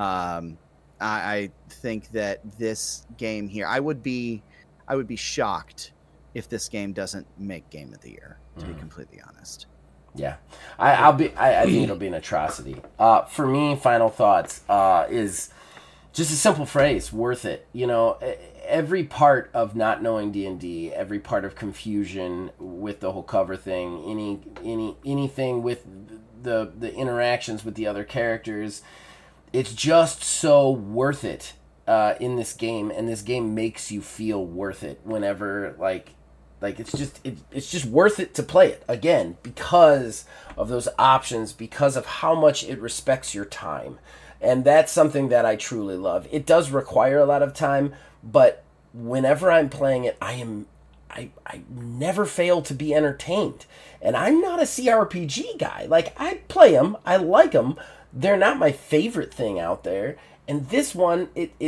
I think that this game here, I would be shocked if this game doesn't make Game of the Year, to be completely honest. Yeah, I think it'll be an atrocity. For me, final thoughts is just a simple phrase, worth it. You know, every part of not knowing D&D, every part of confusion with the whole cover thing, anything with the interactions with the other characters, it's just so worth it in this game, and this game makes you feel worth it whenever like it's just worth it to play it again because of those options, because of how much it respects your time. And that's something that I truly love. It does require a lot of time, but whenever I'm playing it, I never fail to be entertained. And I'm not a CRPG guy. Like, I play them, I like them. They're not my favorite thing out there. And this one,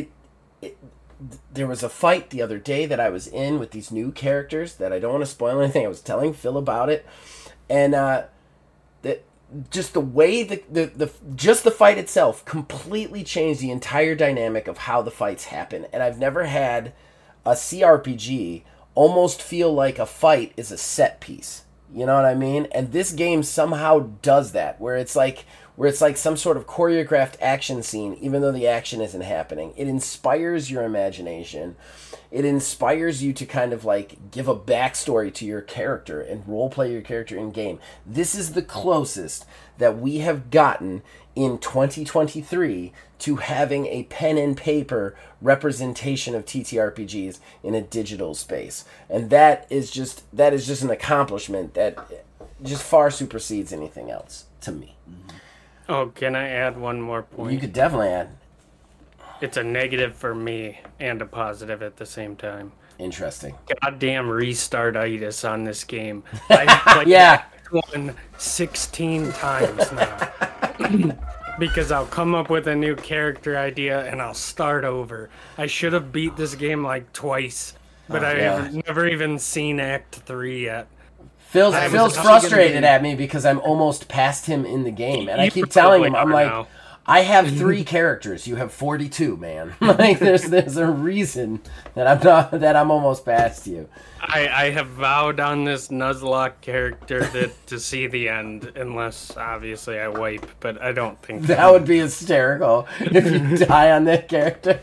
there was a fight the other day that I was in with these new characters that I don't want to spoil anything. I was telling Phil about it, and just the way just the fight itself completely changed the entire dynamic of how the fights happen. And I've never had a CRPG almost feel like a fight is a set piece. You know what I mean? And this game somehow does that, where it's like some sort of choreographed action scene, even though the action isn't happening. It inspires your imagination. It inspires you to kind of like give a backstory to your character and roleplay your character in game. This is the closest that we have gotten in 2023 to having a pen and paper representation of TTRPGs in a digital space. And that is just an accomplishment that just far supersedes anything else to me. Oh, can I add one more point? You could definitely add. It's a negative for me and a positive at the same time. Interesting. Goddamn restart-itis on this game. I've played yeah. one 16 times now. Because I'll come up with a new character idea and I'll start over. I should have beat this game like twice, but I've never even seen Act 3 yet. Phil's frustrated at me because I'm almost past him in the game, and I keep telling him, I'm like, now. I have 3 characters. You have 42, man. Like, there's a reason that I'm almost past you. I have vowed on this Nuzlocke character to see the end, unless obviously I wipe, but I don't think that would be hysterical if you die on that character.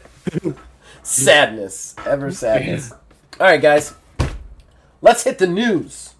Sadness, ever sadness. All right, guys, let's hit the news.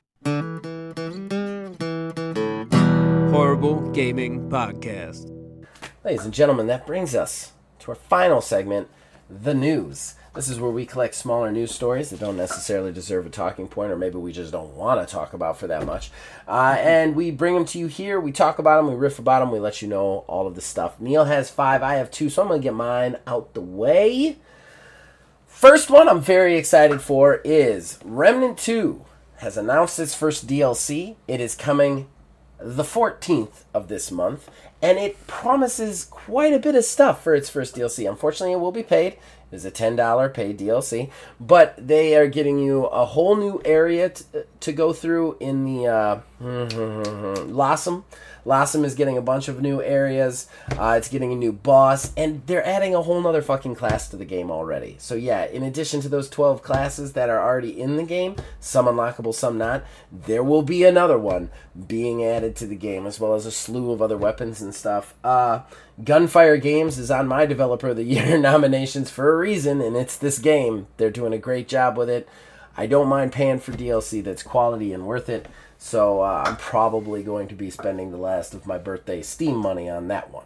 Horrible Gaming Podcast. Ladies and gentlemen, that brings us to our final segment, the news. This is where we collect smaller news stories that don't necessarily deserve a talking point, or maybe we just don't want to talk about for that much. And we bring them to you here. We talk about them. We riff about them. We let you know all of the stuff. Neil has 5. I have 2, so I'm going to get mine out the way. First one I'm very excited for is Remnant 2 has announced its first DLC. It is coming the 14th of this month, and it promises quite a bit of stuff for its first DLC. Unfortunately, it will be paid. It is a $10 paid DLC, but they are getting you a whole new area to go through in the Lossum. Lossum is getting a bunch of new areas. It's getting a new boss, and they're adding a whole nother fucking class to the game already. So yeah, in addition to those 12 classes that are already in the game, some unlockable, some not, there will be another one being added to the game, as well as a slew of other weapons and stuff. Gunfire Games is on my Developer of the Year nominations for a reason, and it's this game. They're doing a great job with it. I don't mind paying for DLC that's quality and worth it. So I'm probably going to be spending the last of my birthday Steam money on that one.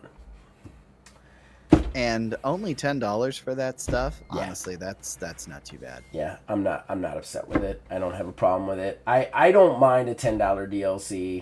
And only $10 for that stuff. Yeah. Honestly, that's not too bad. Yeah, I'm not upset with it. I don't have a problem with it. I don't mind a $10 DLC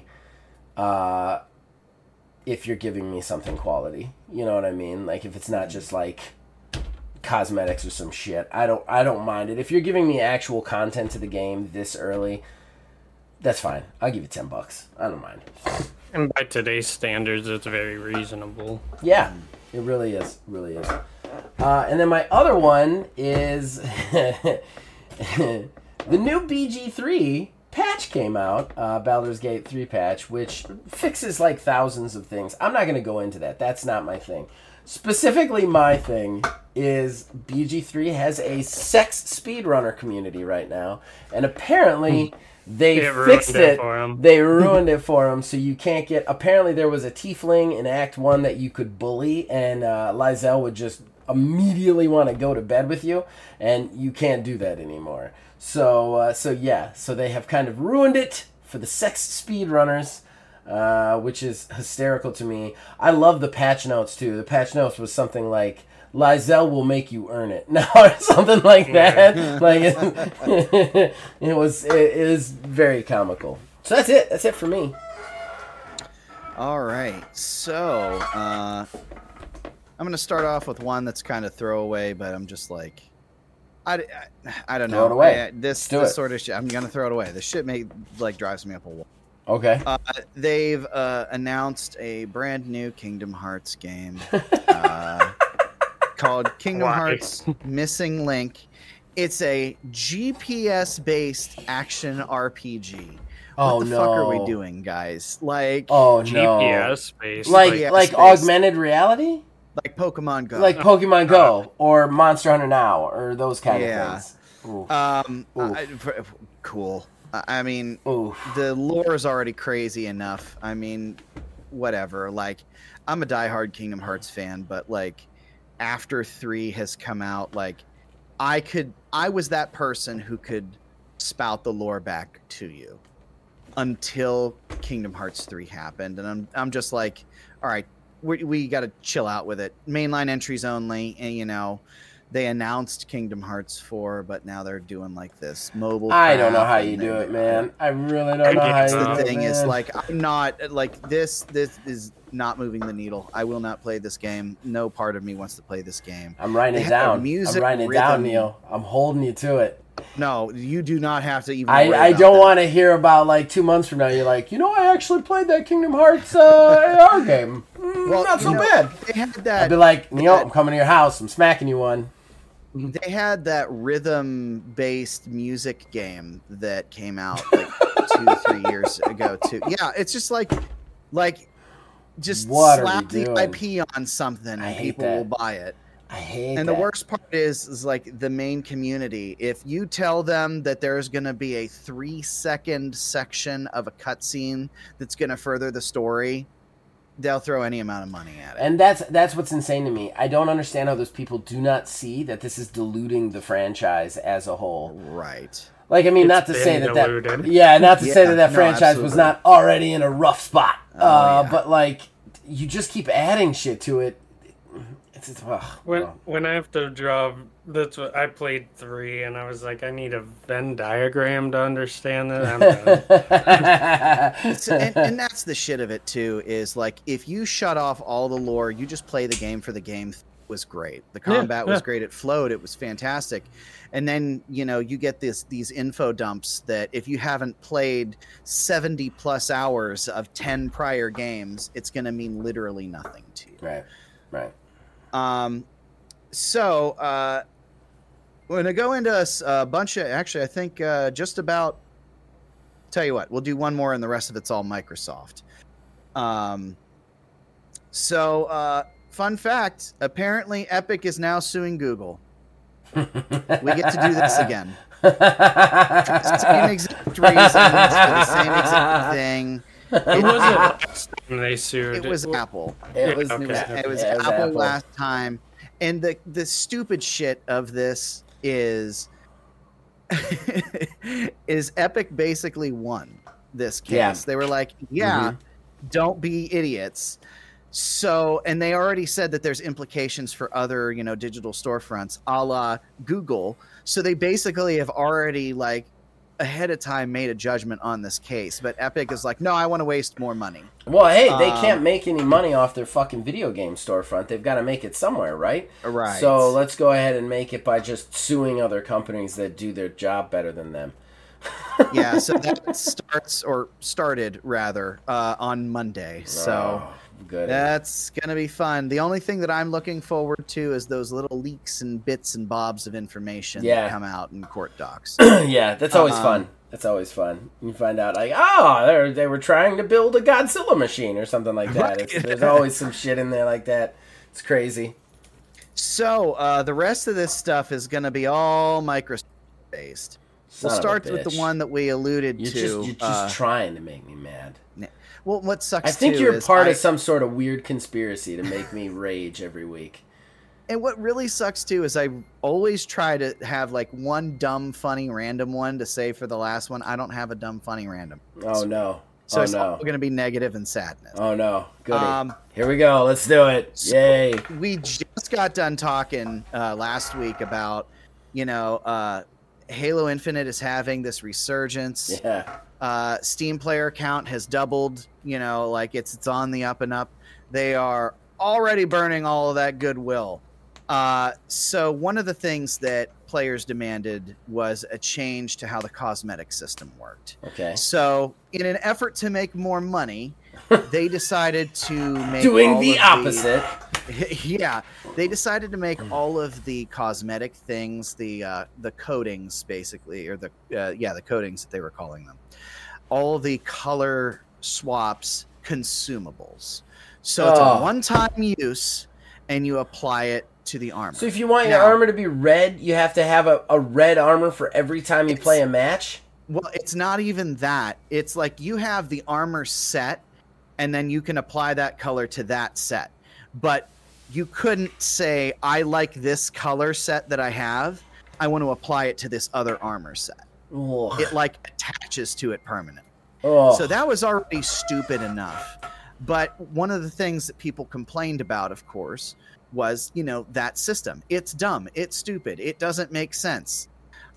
if you're giving me something quality. You know what I mean? Like, if it's not just like cosmetics or some shit. I don't mind it. If you're giving me actual content to the game this early, that's fine. I'll give you $10. I don't mind. And by today's standards, it's very reasonable. Yeah, it really is. It really is. And then my other one is the new BG3 patch came out, Baldur's Gate 3 patch, which fixes like thousands of things. I'm not going to go into that. That's not my thing. Specifically, my thing is BG3 has a sex speedrunner community right now, and apparently they fixed it. They ruined it for him, so you can't get. Apparently, there was a tiefling in Act 1 that you could bully, and Lizelle would just immediately want to go to bed with you, and you can't do that anymore. So they have kind of ruined it for the sex speedrunners, which is hysterical to me. I love the patch notes too. The patch notes was something like, Lizelle will make you earn it now, or something like that. Like it is very comical. So that's it. That's it for me. All right. So I'm gonna start off with one that's kind of throwaway, but I'm just like, I don't know. Throw it away. This sort of shit. I'm gonna throw it away. This shit drives me up a wall. Okay. They've announced a brand new Kingdom Hearts game. Called Kingdom Hearts Missing Link. It's a GPS-based action RPG. What the fuck are we doing, guys? Like, GPS-based, like augmented reality, like Pokemon Go, Pokemon Go, or Monster Hunter Now, or those kind of things. Cool. I mean, the lore is already crazy enough. I mean, whatever. Like, I'm a diehard Kingdom Hearts fan, but like, after 3 has come out, like, I was that person who could spout the lore back to you until Kingdom Hearts 3 happened, and I'm just like, all right, we got to chill out with it. Mainline entries only, and they announced Kingdom Hearts 4, but now they're doing like this mobile. I don't know how you do it, man. I really don't know how you do it. The thing is, like, I'm not like this is not moving the needle. I will not play this game. No part of me wants to play this game. I'm writing it down. I'm writing it down, Neil. I'm holding you to it. No, you do not have to even. I don't want to hear about like 2 months from now. You're like, I actually played that Kingdom Hearts AR game. Well, not so bad. They had that. I'd be like, Neil, I'm coming to your house. I'm smacking you one. They had that rhythm-based music game that came out like 2-3 years ago too. Yeah, it's just like just slap the IP on something and people will buy it. I hate and the worst part is like the main community. If you tell them that there's going to be a 3-second section of a cutscene that's going to further the story, they'll throw any amount of money at it. And that's what's insane to me. I don't understand how those people do not see that this is diluting the franchise as a whole. Right. Like, I mean, not to say that franchise was not already in a rough spot. But like, you just keep adding shit to it. When I have to draw, that's what I played 3, and I was like, I need a Venn diagram to understand it. I'm done. and that's the shit of it too. Is like, if you shut off all the lore, you just play the game for the game. It was great. The combat was great. It flowed. It was fantastic. And then you get these info dumps that if you haven't played 70 plus hours of 10 prior games, it's going to mean literally nothing to you. Right. So we're going to go into a bunch of, actually, I think just about, tell you what, we'll do one more and the rest of it's all Microsoft. Fun fact, apparently Epic is now suing Google. We get to do this again. For the same exact reasons, for the same exact thing. It wasn't they sued. It was Apple. It was Apple last time. And the stupid shit of this is Epic basically won this case. Yeah. They were like, don't be idiots. So, and they already said that there's implications for other, digital storefronts, a la Google. So they basically have already like ahead of time made a judgment on this case, but Epic is like, no, I want to waste more money. Well, hey, they can't make any money off their fucking video game storefront. They've got to make it somewhere, right? Right. So let's go ahead and make it by just suing other companies that do their job better than them. Yeah, so that started on Monday. So good. That's going to be fun. The only thing that I'm looking forward to is those little leaks and bits and bobs of information that come out in court docs. Yeah, that's always fun. That's always fun. You find out, like, they were trying to build a Godzilla machine or something like that. There's always some shit in there like that. It's crazy. So the rest of this stuff is going to be all Microsoft based. We'll start with the one that we alluded to. You're just trying to make me mad. Well, what sucks? I think you're part of some sort of weird conspiracy to make me rage every week. And what really sucks too is I always try to have like one dumb, funny, random one to say for the last one. I don't have a dumb, funny, random. Oh no! So it's all going to be negative and sadness. Oh no! Goody. Here we go. Let's do it. So yay! We just got done talking last week about, Halo Infinite is having this resurgence. Yeah. Steam player count has doubled. Like it's on the up and up. They are already burning all of that goodwill. So one of the things that players demanded was a change to how the cosmetic system worked. Okay. So in an effort to make more money, they decided to make doing the opposite. Yeah, they decided to make all of the cosmetic things, the coatings basically, or the coatings that they were calling them, all the color swaps consumables. So it's a one-time use, and you apply it to the armor. So if you want your armor to be red, you have to have a red armor for every time you play a match? Well, it's not even that. It's like you have the armor set, and then you can apply that color to that set. But you couldn't say, I like this color set that I have. I want to apply it to this other armor set. Ugh. It like attaches to it permanently. Ugh. So that was already stupid enough. But one of the things that people complained about, of course, was, that system. It's dumb. It's stupid. It doesn't make sense.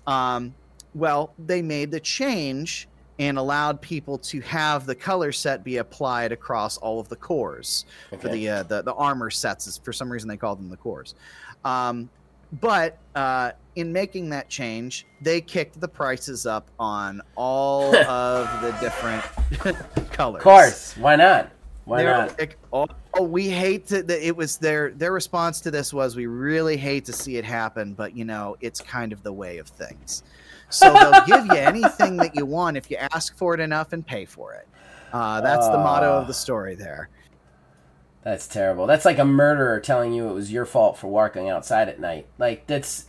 Well, they made the change and allowed people to have the color set be applied across all of the cores for the armor sets. For some reason, they called them the cores. But in making that change, they kicked the prices up on all of the different colors. Of course. Why not? Why not? Like, we hate to. It was their response to this was, we really hate to see it happen, but it's kind of the way of things. So they'll give you anything that you want if you ask for it enough and pay for it. That's the motto of the story there. That's terrible. That's like a murderer telling you it was your fault for walking outside at night. Like that's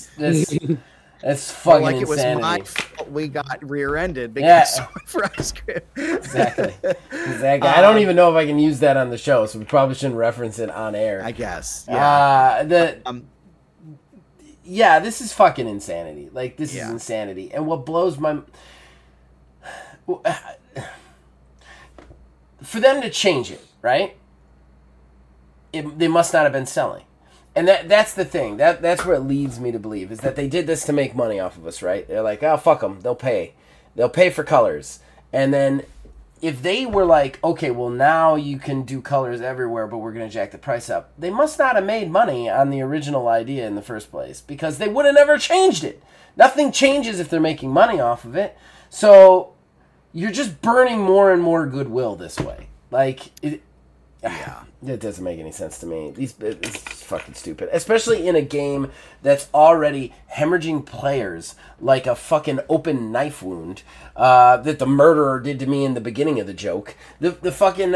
fucking like insanity. It was my fault we got rear-ended because for ice cream. Exactly. I don't even know if I can use that on the show, so we probably shouldn't reference it on air. I guess. Yeah. This is fucking insanity. Like, this is insanity. And what blows my... For them to change it, right? They must not have been selling. And that's the thing. That's where it leads me to believe, is that they did this to make money off of us, right? They're like, oh, fuck them. They'll pay. They'll pay for colors. And then if they were like, okay, well, now you can do colors everywhere, but we're going to jack the price up, they must not have made money on the original idea in the first place, because they would have never changed it. Nothing changes if they're making money off of it. So you're just burning more and more goodwill this way. Like, it doesn't make any sense to me. It's fucking stupid. Especially in a game that's already hemorrhaging players like a fucking open knife wound that the murderer did to me in the beginning of the joke. The fucking...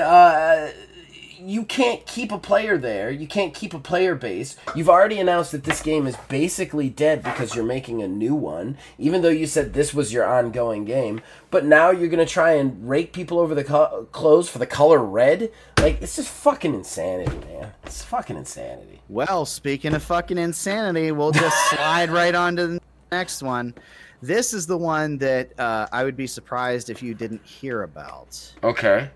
you can't keep a player there. You can't keep a player base. You've already announced that this game is basically dead because you're making a new one, even though you said this was your ongoing game. But now you're going to try and rake people over the clothes for the color red? Like, it's just fucking insanity, man. It's fucking insanity. Well, speaking of fucking insanity, we'll just slide right on to the next one. This is the one that I would be surprised if you didn't hear about. Okay.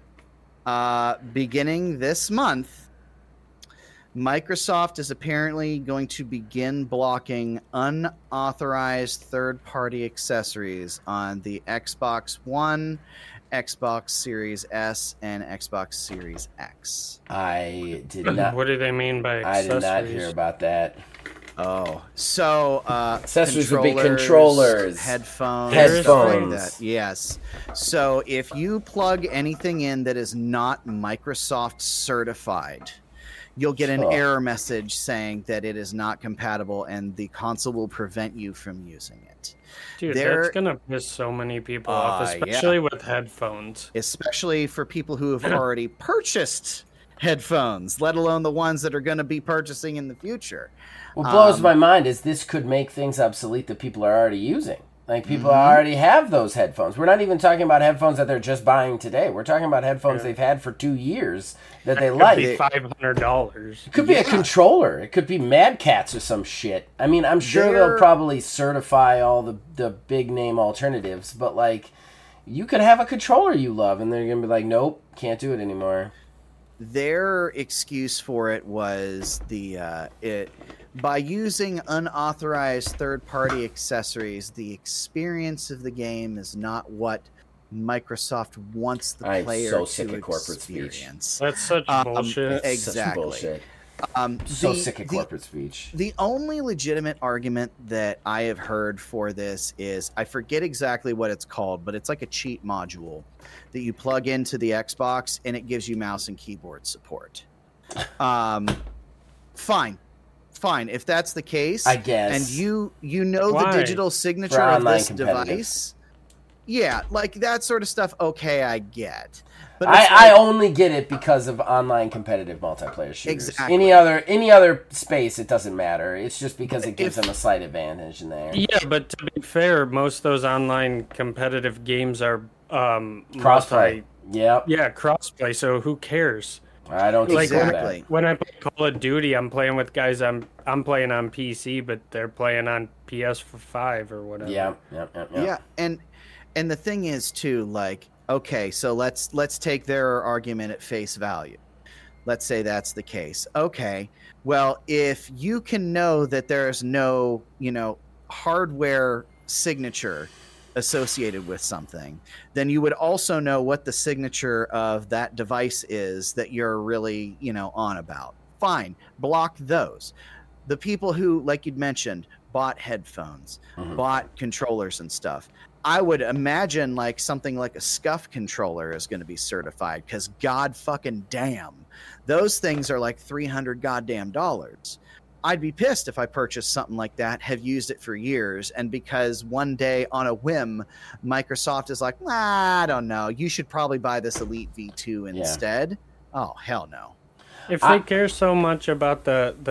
Beginning this month, Microsoft is apparently going to begin blocking unauthorized third-party accessories on the Xbox One, Xbox Series S, and Xbox Series X. I did not. What do they mean by accessories? I did not hear about that. Oh, so accessories would be controllers, headphones, like that. Yes. So if you plug anything in that is not Microsoft certified, you'll get an error message saying that it is not compatible, and the console will prevent you from using it. Dude, that's gonna piss so many people off, especially with headphones. Especially for people who have already purchased headphones, let alone the ones that are going to be purchasing in the future. What blows my mind is this could make things obsolete that people are already using. Like, people already have those headphones. We're not even talking about headphones that they're just buying today. We're talking about headphones they've had for 2 years that they like. It could be $500. It could be a controller. It could be Mad Catz or some shit. I mean, I'm sure they'll probably certify all the big name alternatives, but, like, you could have a controller you love, and they're going to be like, nope, can't do it anymore. Their excuse for it was by using unauthorized third-party accessories, the experience of the game is not what Microsoft wants the player to sick of corporate experience. speech. That's such bullshit. Exactly. Such bullshit. Sick of corporate speech. The only legitimate argument that I have heard for this is, I forget exactly what it's called, but it's like a cheat module that you plug into the Xbox, and it gives you mouse and keyboard support. Fine, if that's the case, I guess. And you know the digital signature of this device, yeah, like that sort of stuff. Okay, I get. But I only get it because of online competitive multiplayer shooters. Exactly. Any other space, it doesn't matter. It's just because it gives them a slight advantage in there. Yeah, but to be fair, most of those online competitive games are crossplay. Yeah, crossplay. So who cares? I don't think exactly. When I play Call of Duty, I'm playing with guys I'm playing on PC, but they're playing on PS5 or whatever. Yeah, and the thing is too, like, okay, so let's take their argument at face value. Let's say that's the case. Okay, well, if you can know that there's no, hardware signature associated with something, then you would also know what the signature of that device is that you're really, on about. Fine, block those. The people who, like you'd mentioned, bought headphones, bought controllers and stuff, I would imagine like something like a SCUF controller is going to be certified, because god fucking damn, those things are like $300 goddamn dollars. I'd be pissed if I purchased something like that, have used it for years, and because one day on a whim, Microsoft is like, I don't know, you should probably buy this Elite V2 instead. Oh, hell no. If they care so much about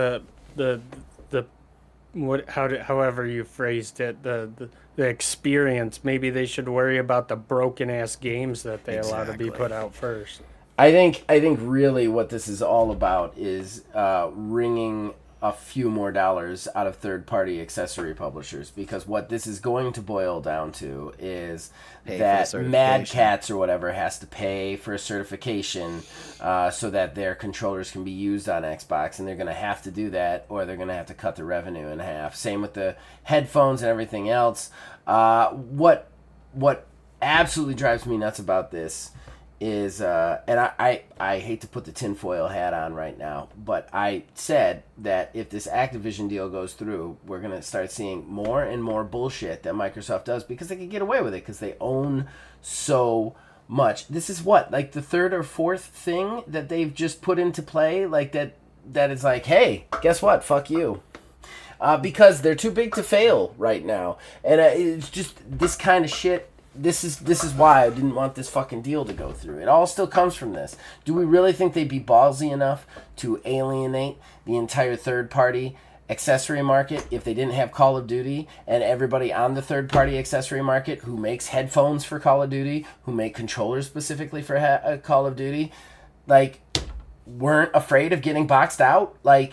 however you phrased it, the experience, maybe they should worry about the broken ass games that they allow to be put out first. I think really what this is all about is wringing a few more dollars out of third-party accessory publishers, because what this is going to boil down to is that Mad Catz or whatever has to pay for a certification so that their controllers can be used on Xbox, and they're going to have to do that, or they're going to have to cut the revenue in half. Same with the headphones and everything else. What absolutely drives me nuts about this is, and I hate to put the tinfoil hat on right now, but I said that if this Activision deal goes through, we're going to start seeing more and more bullshit that Microsoft does, because they can get away with it, because they own so much. This is what, like the third or fourth thing that they've just put into play, like that is like, hey, guess what? Fuck you. Because they're too big to fail right now. And it's just this kind of shit. This is why I didn't want this fucking deal to go through. It all still comes from this. Do we really think they'd be ballsy enough to alienate the entire third-party accessory market if they didn't have Call of Duty, and everybody on the third-party accessory market who makes headphones for Call of Duty, who make controllers specifically for Call of Duty, like, weren't afraid of getting boxed out? Like,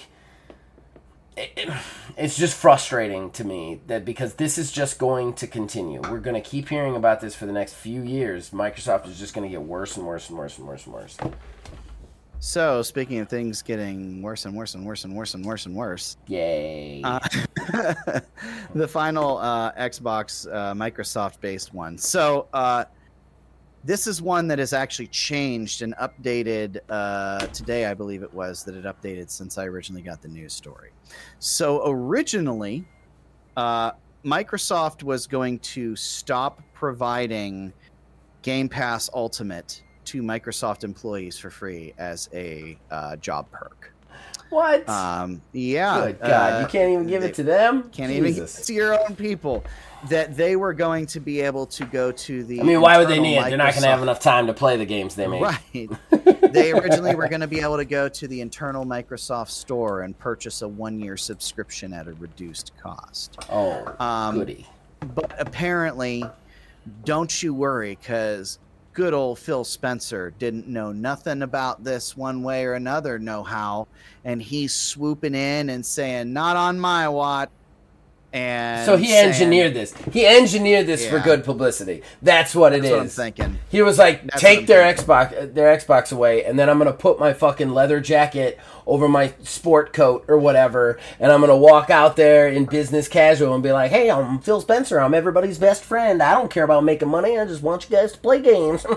it's just frustrating to me that, because this is just going to continue. We're going to keep hearing about this for the next few years. Microsoft is just going to get worse and worse and worse and worse and worse. So, speaking of things getting worse and worse and worse and worse and worse and worse. Yay. The final Xbox Microsoft-based one. So, this is one that has actually changed and updated today, I believe it was, that it updated since I originally got the news story. So originally, Microsoft was going to stop providing Game Pass Ultimate to Microsoft employees for free as a job perk. What? Yeah. Good God, you can't even give it to them? Can't even give it to your own people. That they were going to be able to go to the. I mean, why would they need it? They're not going to have enough time to play the games they make. Right. They originally were going to be able to go to the internal Microsoft store and purchase a 1-year subscription at a reduced cost. Oh, goody. But apparently, don't you worry, because good old Phil Spencer didn't know nothing about this one way or another know-how, and he's swooping in and saying, not on my watch. And so he engineered this. He engineered this for good publicity. That's what it is. That's what I'm thinking. He was like, take their Xbox away, and then I'm going to put my fucking leather jacket over my sport coat or whatever, and I'm going to walk out there in business casual and be like, hey, I'm Phil Spencer. I'm everybody's best friend. I don't care about making money. I just want you guys to play games.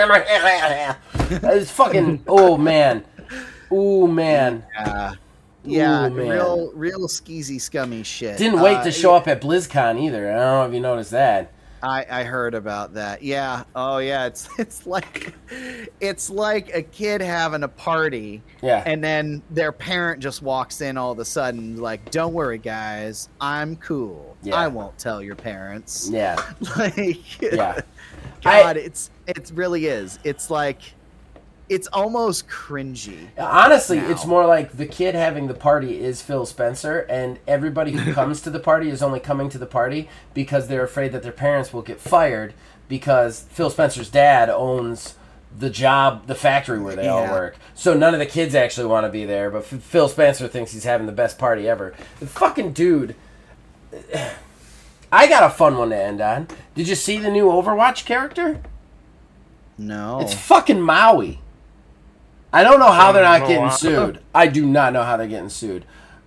It's fucking, oh, man. Ooh, man. Yeah, real skeezy, scummy shit. Didn't wait to show up at BlizzCon either. I don't know if you noticed that. I heard about that. Yeah. Oh yeah. It's like a kid having a party. Yeah. And then their parent just walks in all of a sudden, like, "Don't worry, guys, I'm cool. Yeah. I won't tell your parents." Yeah. Like. Yeah. God, it really is. It's like. It's almost cringy. Honestly, now. It's more like the kid having the party is Phil Spencer, and everybody who comes to the party is only coming to the party because they're afraid that their parents will get fired because Phil Spencer's dad owns the factory where they all work. So none of the kids actually want to be there, but Phil Spencer thinks he's having the best party ever. The fucking dude... I got a fun one to end on. Did you see the new Overwatch character? No. It's fucking Maui. I don't know how they're not getting sued. I do not know how they're getting sued.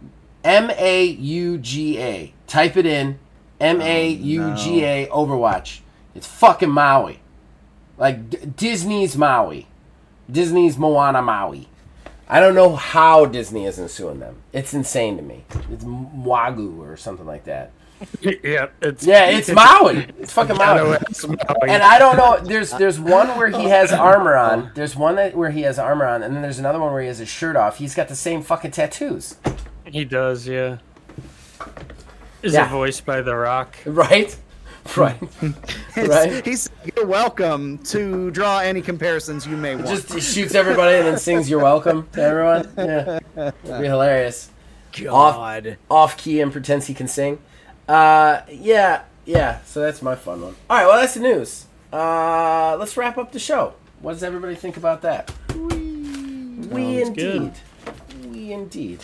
Mauga. Type it in. Mauga Overwatch. It's fucking Maui. Like Disney's Maui. Disney's Moana Maui. I don't know how Disney isn't suing them. It's insane to me. It's Mwagu or something like that. Yeah, it's Maui. It's fucking Maui. And I don't know. There's one where he has armor on. There's one where he has armor on, and then there's another one where he has his shirt off. He's got the same fucking tattoos. He does, yeah. Is it voiced by The Rock? Right. Right. Right. He's you're welcome to draw any comparisons you may want. Just shoots everybody and then sings "You're welcome" to everyone. Yeah, it'd be hilarious. God. Off key and pretends he can sing. Yeah. So that's my fun one. All right. Well, that's the news. Let's wrap up the show. What does everybody think about that? We indeed.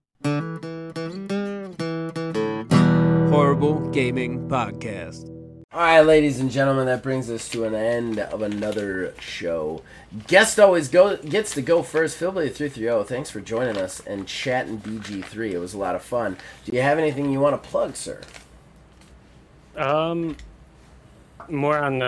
Horrible Gaming Podcast. All right, ladies and gentlemen, that brings us to an end of another show. Guest always gets to go first. Philblade330, thanks for joining us and chatting BG3. It was a lot of fun. Do you have anything you want to plug, sir? More on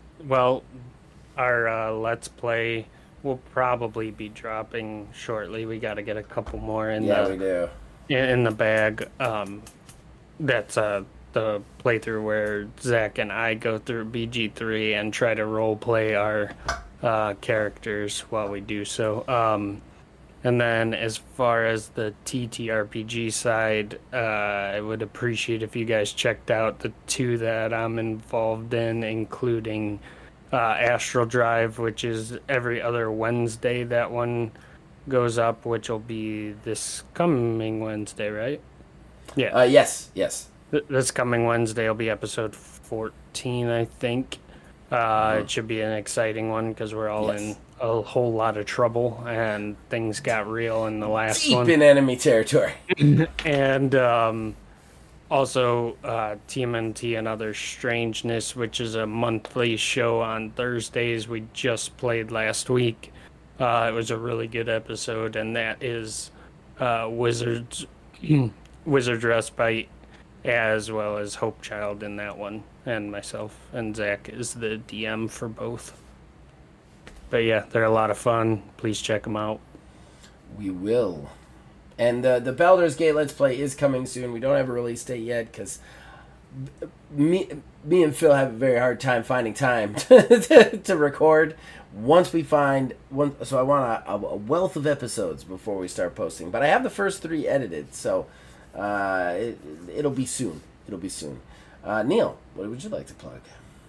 our Let's Play will probably be dropping shortly. We got to get a couple more in the bag. That's the playthrough where Zach and I go through BG3 and try to role play our characters while we do so. And then as far as the TTRPG side, I would appreciate if you guys checked out the 2 that I'm involved in, including Astral Drive, which is every other Wednesday. That one goes up, which will be this coming Wednesday, right? Yeah. Yes. This coming Wednesday will be episode 14, I think. It should be an exciting one because we're all in a whole lot of trouble and things got real in the last one. Deep in enemy territory. And also TMNT and Other Strangeness, which is a monthly show on Thursdays. We just played last week. It was a really good episode, and that is Wizard's Respite, as well as Hope Child in that one, and myself and Zach is the DM for both. But yeah, they're a lot of fun. Please check them out. We will. And the Baldur's Gate Let's Play is coming soon. We don't have a release date yet because me and Phil have a very hard time finding time to record. Once we find one, so I want a wealth of episodes before we start posting. But I have the first 3 edited, so it'll be soon. It'll be soon. Neil, what would you like to plug?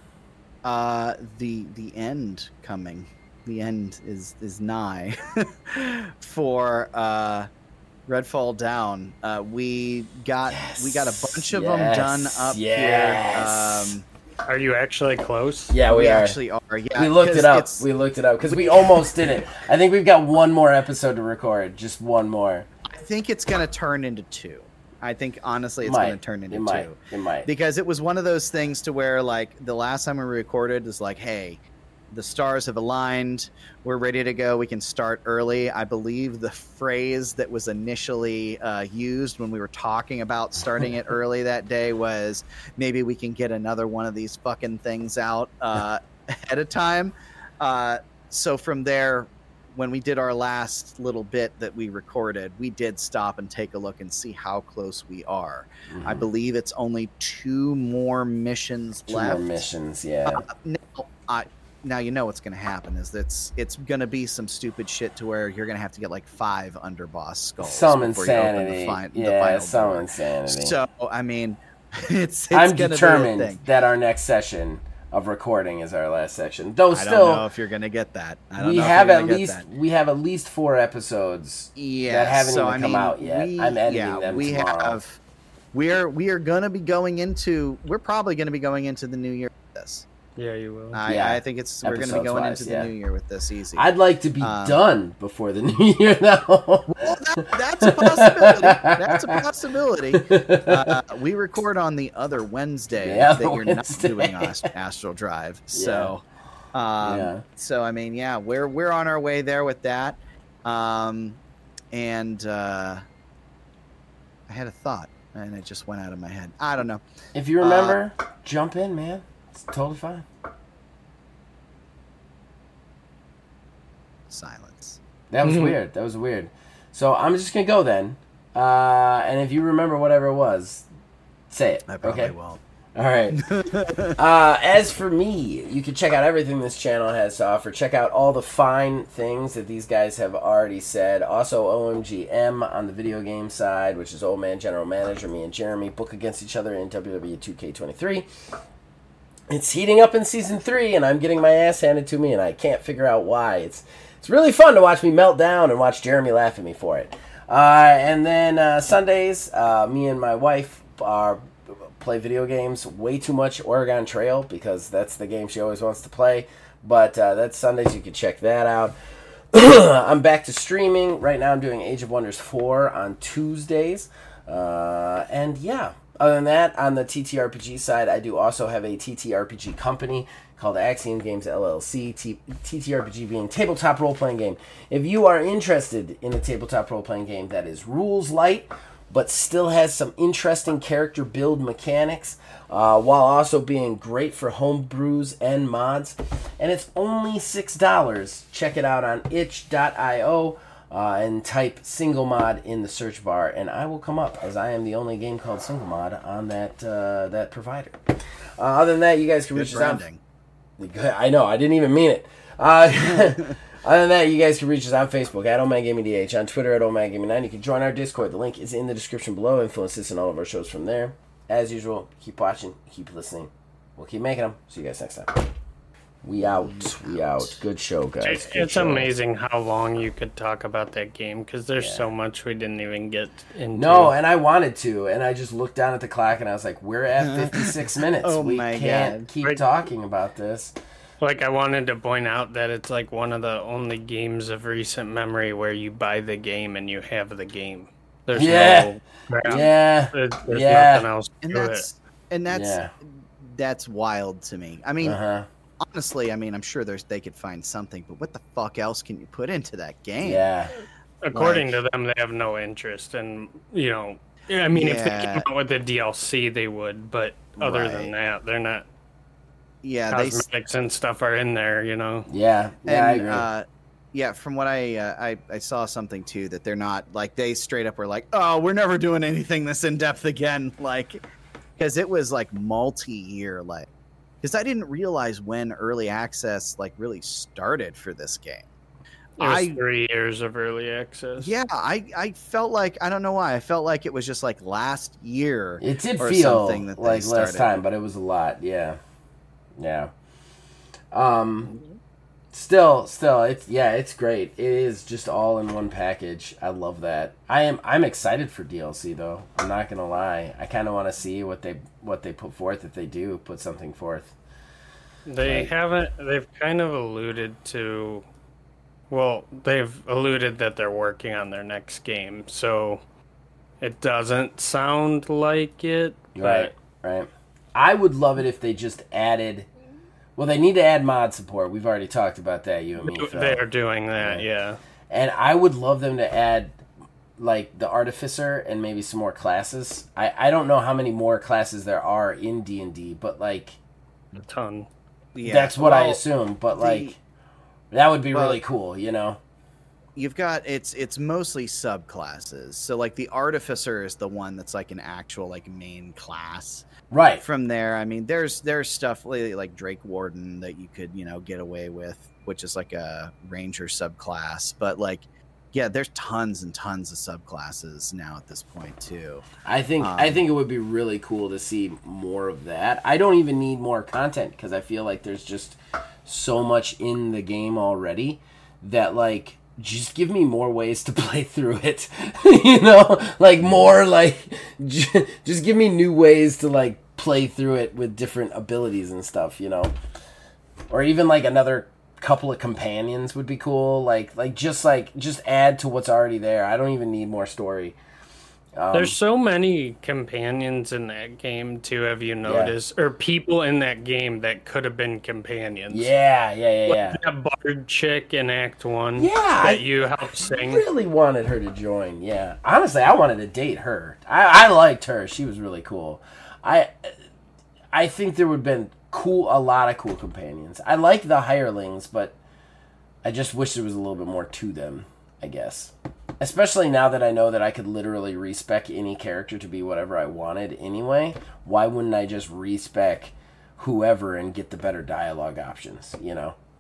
The end coming. The end is nigh for Redfall Down. We got a bunch of them done up here. Are you actually close? Yeah, we are. Actually are. Yeah, we looked it up. We looked it up because we almost did it. I think we've got one more episode to record. Just one more. I think it's going to turn into 2. I think, honestly, it's going to turn into 2. It might. Because it was one of those things to where, like, the last time we recorded is like, hey, the stars have aligned. We're ready to go. We can start early. I believe the phrase that was initially used when we were talking about starting it early that day was maybe we can get another one of these fucking things out ahead of time. So from there, when we did our last little bit that we recorded, we did stop and take a look and see how close we are. Mm-hmm. I believe it's only 2 more missions left. 2 more missions, yeah. Now you know what's going to happen is it's going to be some stupid shit to where you're going to have to get like 5 underboss skulls. Some insanity. Some insanity. So, I mean, it's I'm determined that our next session of recording is our last section. Though I don't know if you're going to get that. We have at least 4 episodes that haven't even come out yet. I'm editing them tomorrow. We are going to be going into. We're probably going to be going into the new year with this. Yeah, you will. I think we're going to be going into the new year with this easy. I'd like to be done before the new year, though. Well, that's a possibility. That's a possibility. We record on the other Wednesday that you're not doing Astral Drive. So, so I mean, we're on our way there with that. And I had a thought, and it just went out of my head. I don't know. If you remember, jump in, man. It's totally fine. Silence. That was weird. That was weird. So I'm just going to go then. And if you remember whatever it was, say it. I probably won't. All right. As for me, you can check out everything this channel has to offer. Check out all the fine things that these guys have already said. Also, OMGM on the video game side, which is Old Man General Manager. Me and Jeremy book against each other in WWE 2K23. It's heating up in Season 3, and I'm getting my ass handed to me, and I can't figure out why. It's really fun to watch me melt down and watch Jeremy laugh at me for it. And then Sundays, me and my wife play video games way too much. Oregon Trail, because that's the game she always wants to play. But that's Sundays. You can check that out. I'm back to streaming. Right now I'm doing Age of Wonders 4 on Tuesdays. And yeah. Other than that, on the TTRPG side, I do also have a TTRPG company called Axiom Games LLC, TTRPG being tabletop role-playing game. If you are interested in a tabletop role-playing game that is rules light, but still has some interesting character build mechanics, while also being great for home brews and mods, and it's only $6, check it out on itch.io. And type single mod in the search bar, and I will come up, as I am the only game called single mod on that provider. Other than that, you guys can reach us out. I know, I didn't even mean it. Other than that, you guys can reach us on Facebook at OldManGamingDH, on Twitter at OldManGaming9. You can join our Discord. The link is in the description below. Influence this and all of our shows from there. As usual, keep watching, keep listening. We'll keep making them. See you guys next time. We out. Good show, guys. It's amazing how long you could talk about that game, because there's so much we didn't even get into. No, and I wanted to, and I just looked down at the clock and I was like, we're at 56 minutes. We can't keep talking about this. Like, I wanted to point out that it's like one of the only games of recent memory where you buy the game and you have the game. There's no there's nothing else to it. That's wild to me. I mean, honestly, I'm sure they could find something, but what the fuck else can you put into that game? Yeah. According to them, they have no interest, and if they came out with the DLC, they would, but other than that, they're not. Yeah, cosmetics and stuff are in there, Yeah, I agree. From what I saw something too, that they're not, like, they straight up were like, oh, we're never doing anything this in depth again, like. because it was like multi-year, like, because I didn't realize when early access like really started for this game. It was 3 years of early access. Yeah, I felt like, I don't know why, I felt like it was just like last year. It did feel like less time, but it was a lot. Yeah. Still, it's great. It is just all in one package. I love that. I'm excited for DLC though. I'm not gonna lie. I kind of want to see what they put forth if they do put something forth. They've kind of alluded to. Well, they've alluded that they're working on their next game, so it doesn't sound like it. Right. I would love it if they just added. Well, they need to add mod support. We've already talked about that, you and me, Phil. They are doing that, yeah. And I would love them to add, like, the Artificer and maybe some more classes. I don't know how many more classes there are in D&D, but, like... A ton. Yeah. That's what I assume, but, like, that would be really cool, you know? You've got, it's mostly subclasses. So, like, the Artificer is the one that's, like, an actual, like, main class. Right. From there, I mean, there's stuff like Drake Warden that you could, get away with, which is like a Ranger subclass. But like, yeah, there's tons and tons of subclasses now at this point too. I think it would be really cool to see more of that. I don't even need more content because I feel like there's just so much in the game already that like just give me more ways to play through it. Like more like just give me new ways to like play through it with different abilities and stuff, or even like another couple of companions would be cool. Just add to what's already there. I don't even need more story. There's so many companions in that game too. Have you noticed? Yeah. Or people in that game that could have been companions. Yeah. Like that bard chick in Act 1. Yeah, that you helped sing. I really wanted her to join. Yeah, honestly, I wanted to date her. I liked her. She was really cool. I think there would have been a lot of cool companions. I like the hirelings, but I just wish there was a little bit more to them, I guess. Especially now that I know that I could literally respec any character to be whatever I wanted anyway. Why wouldn't I just respec whoever and get the better dialogue options,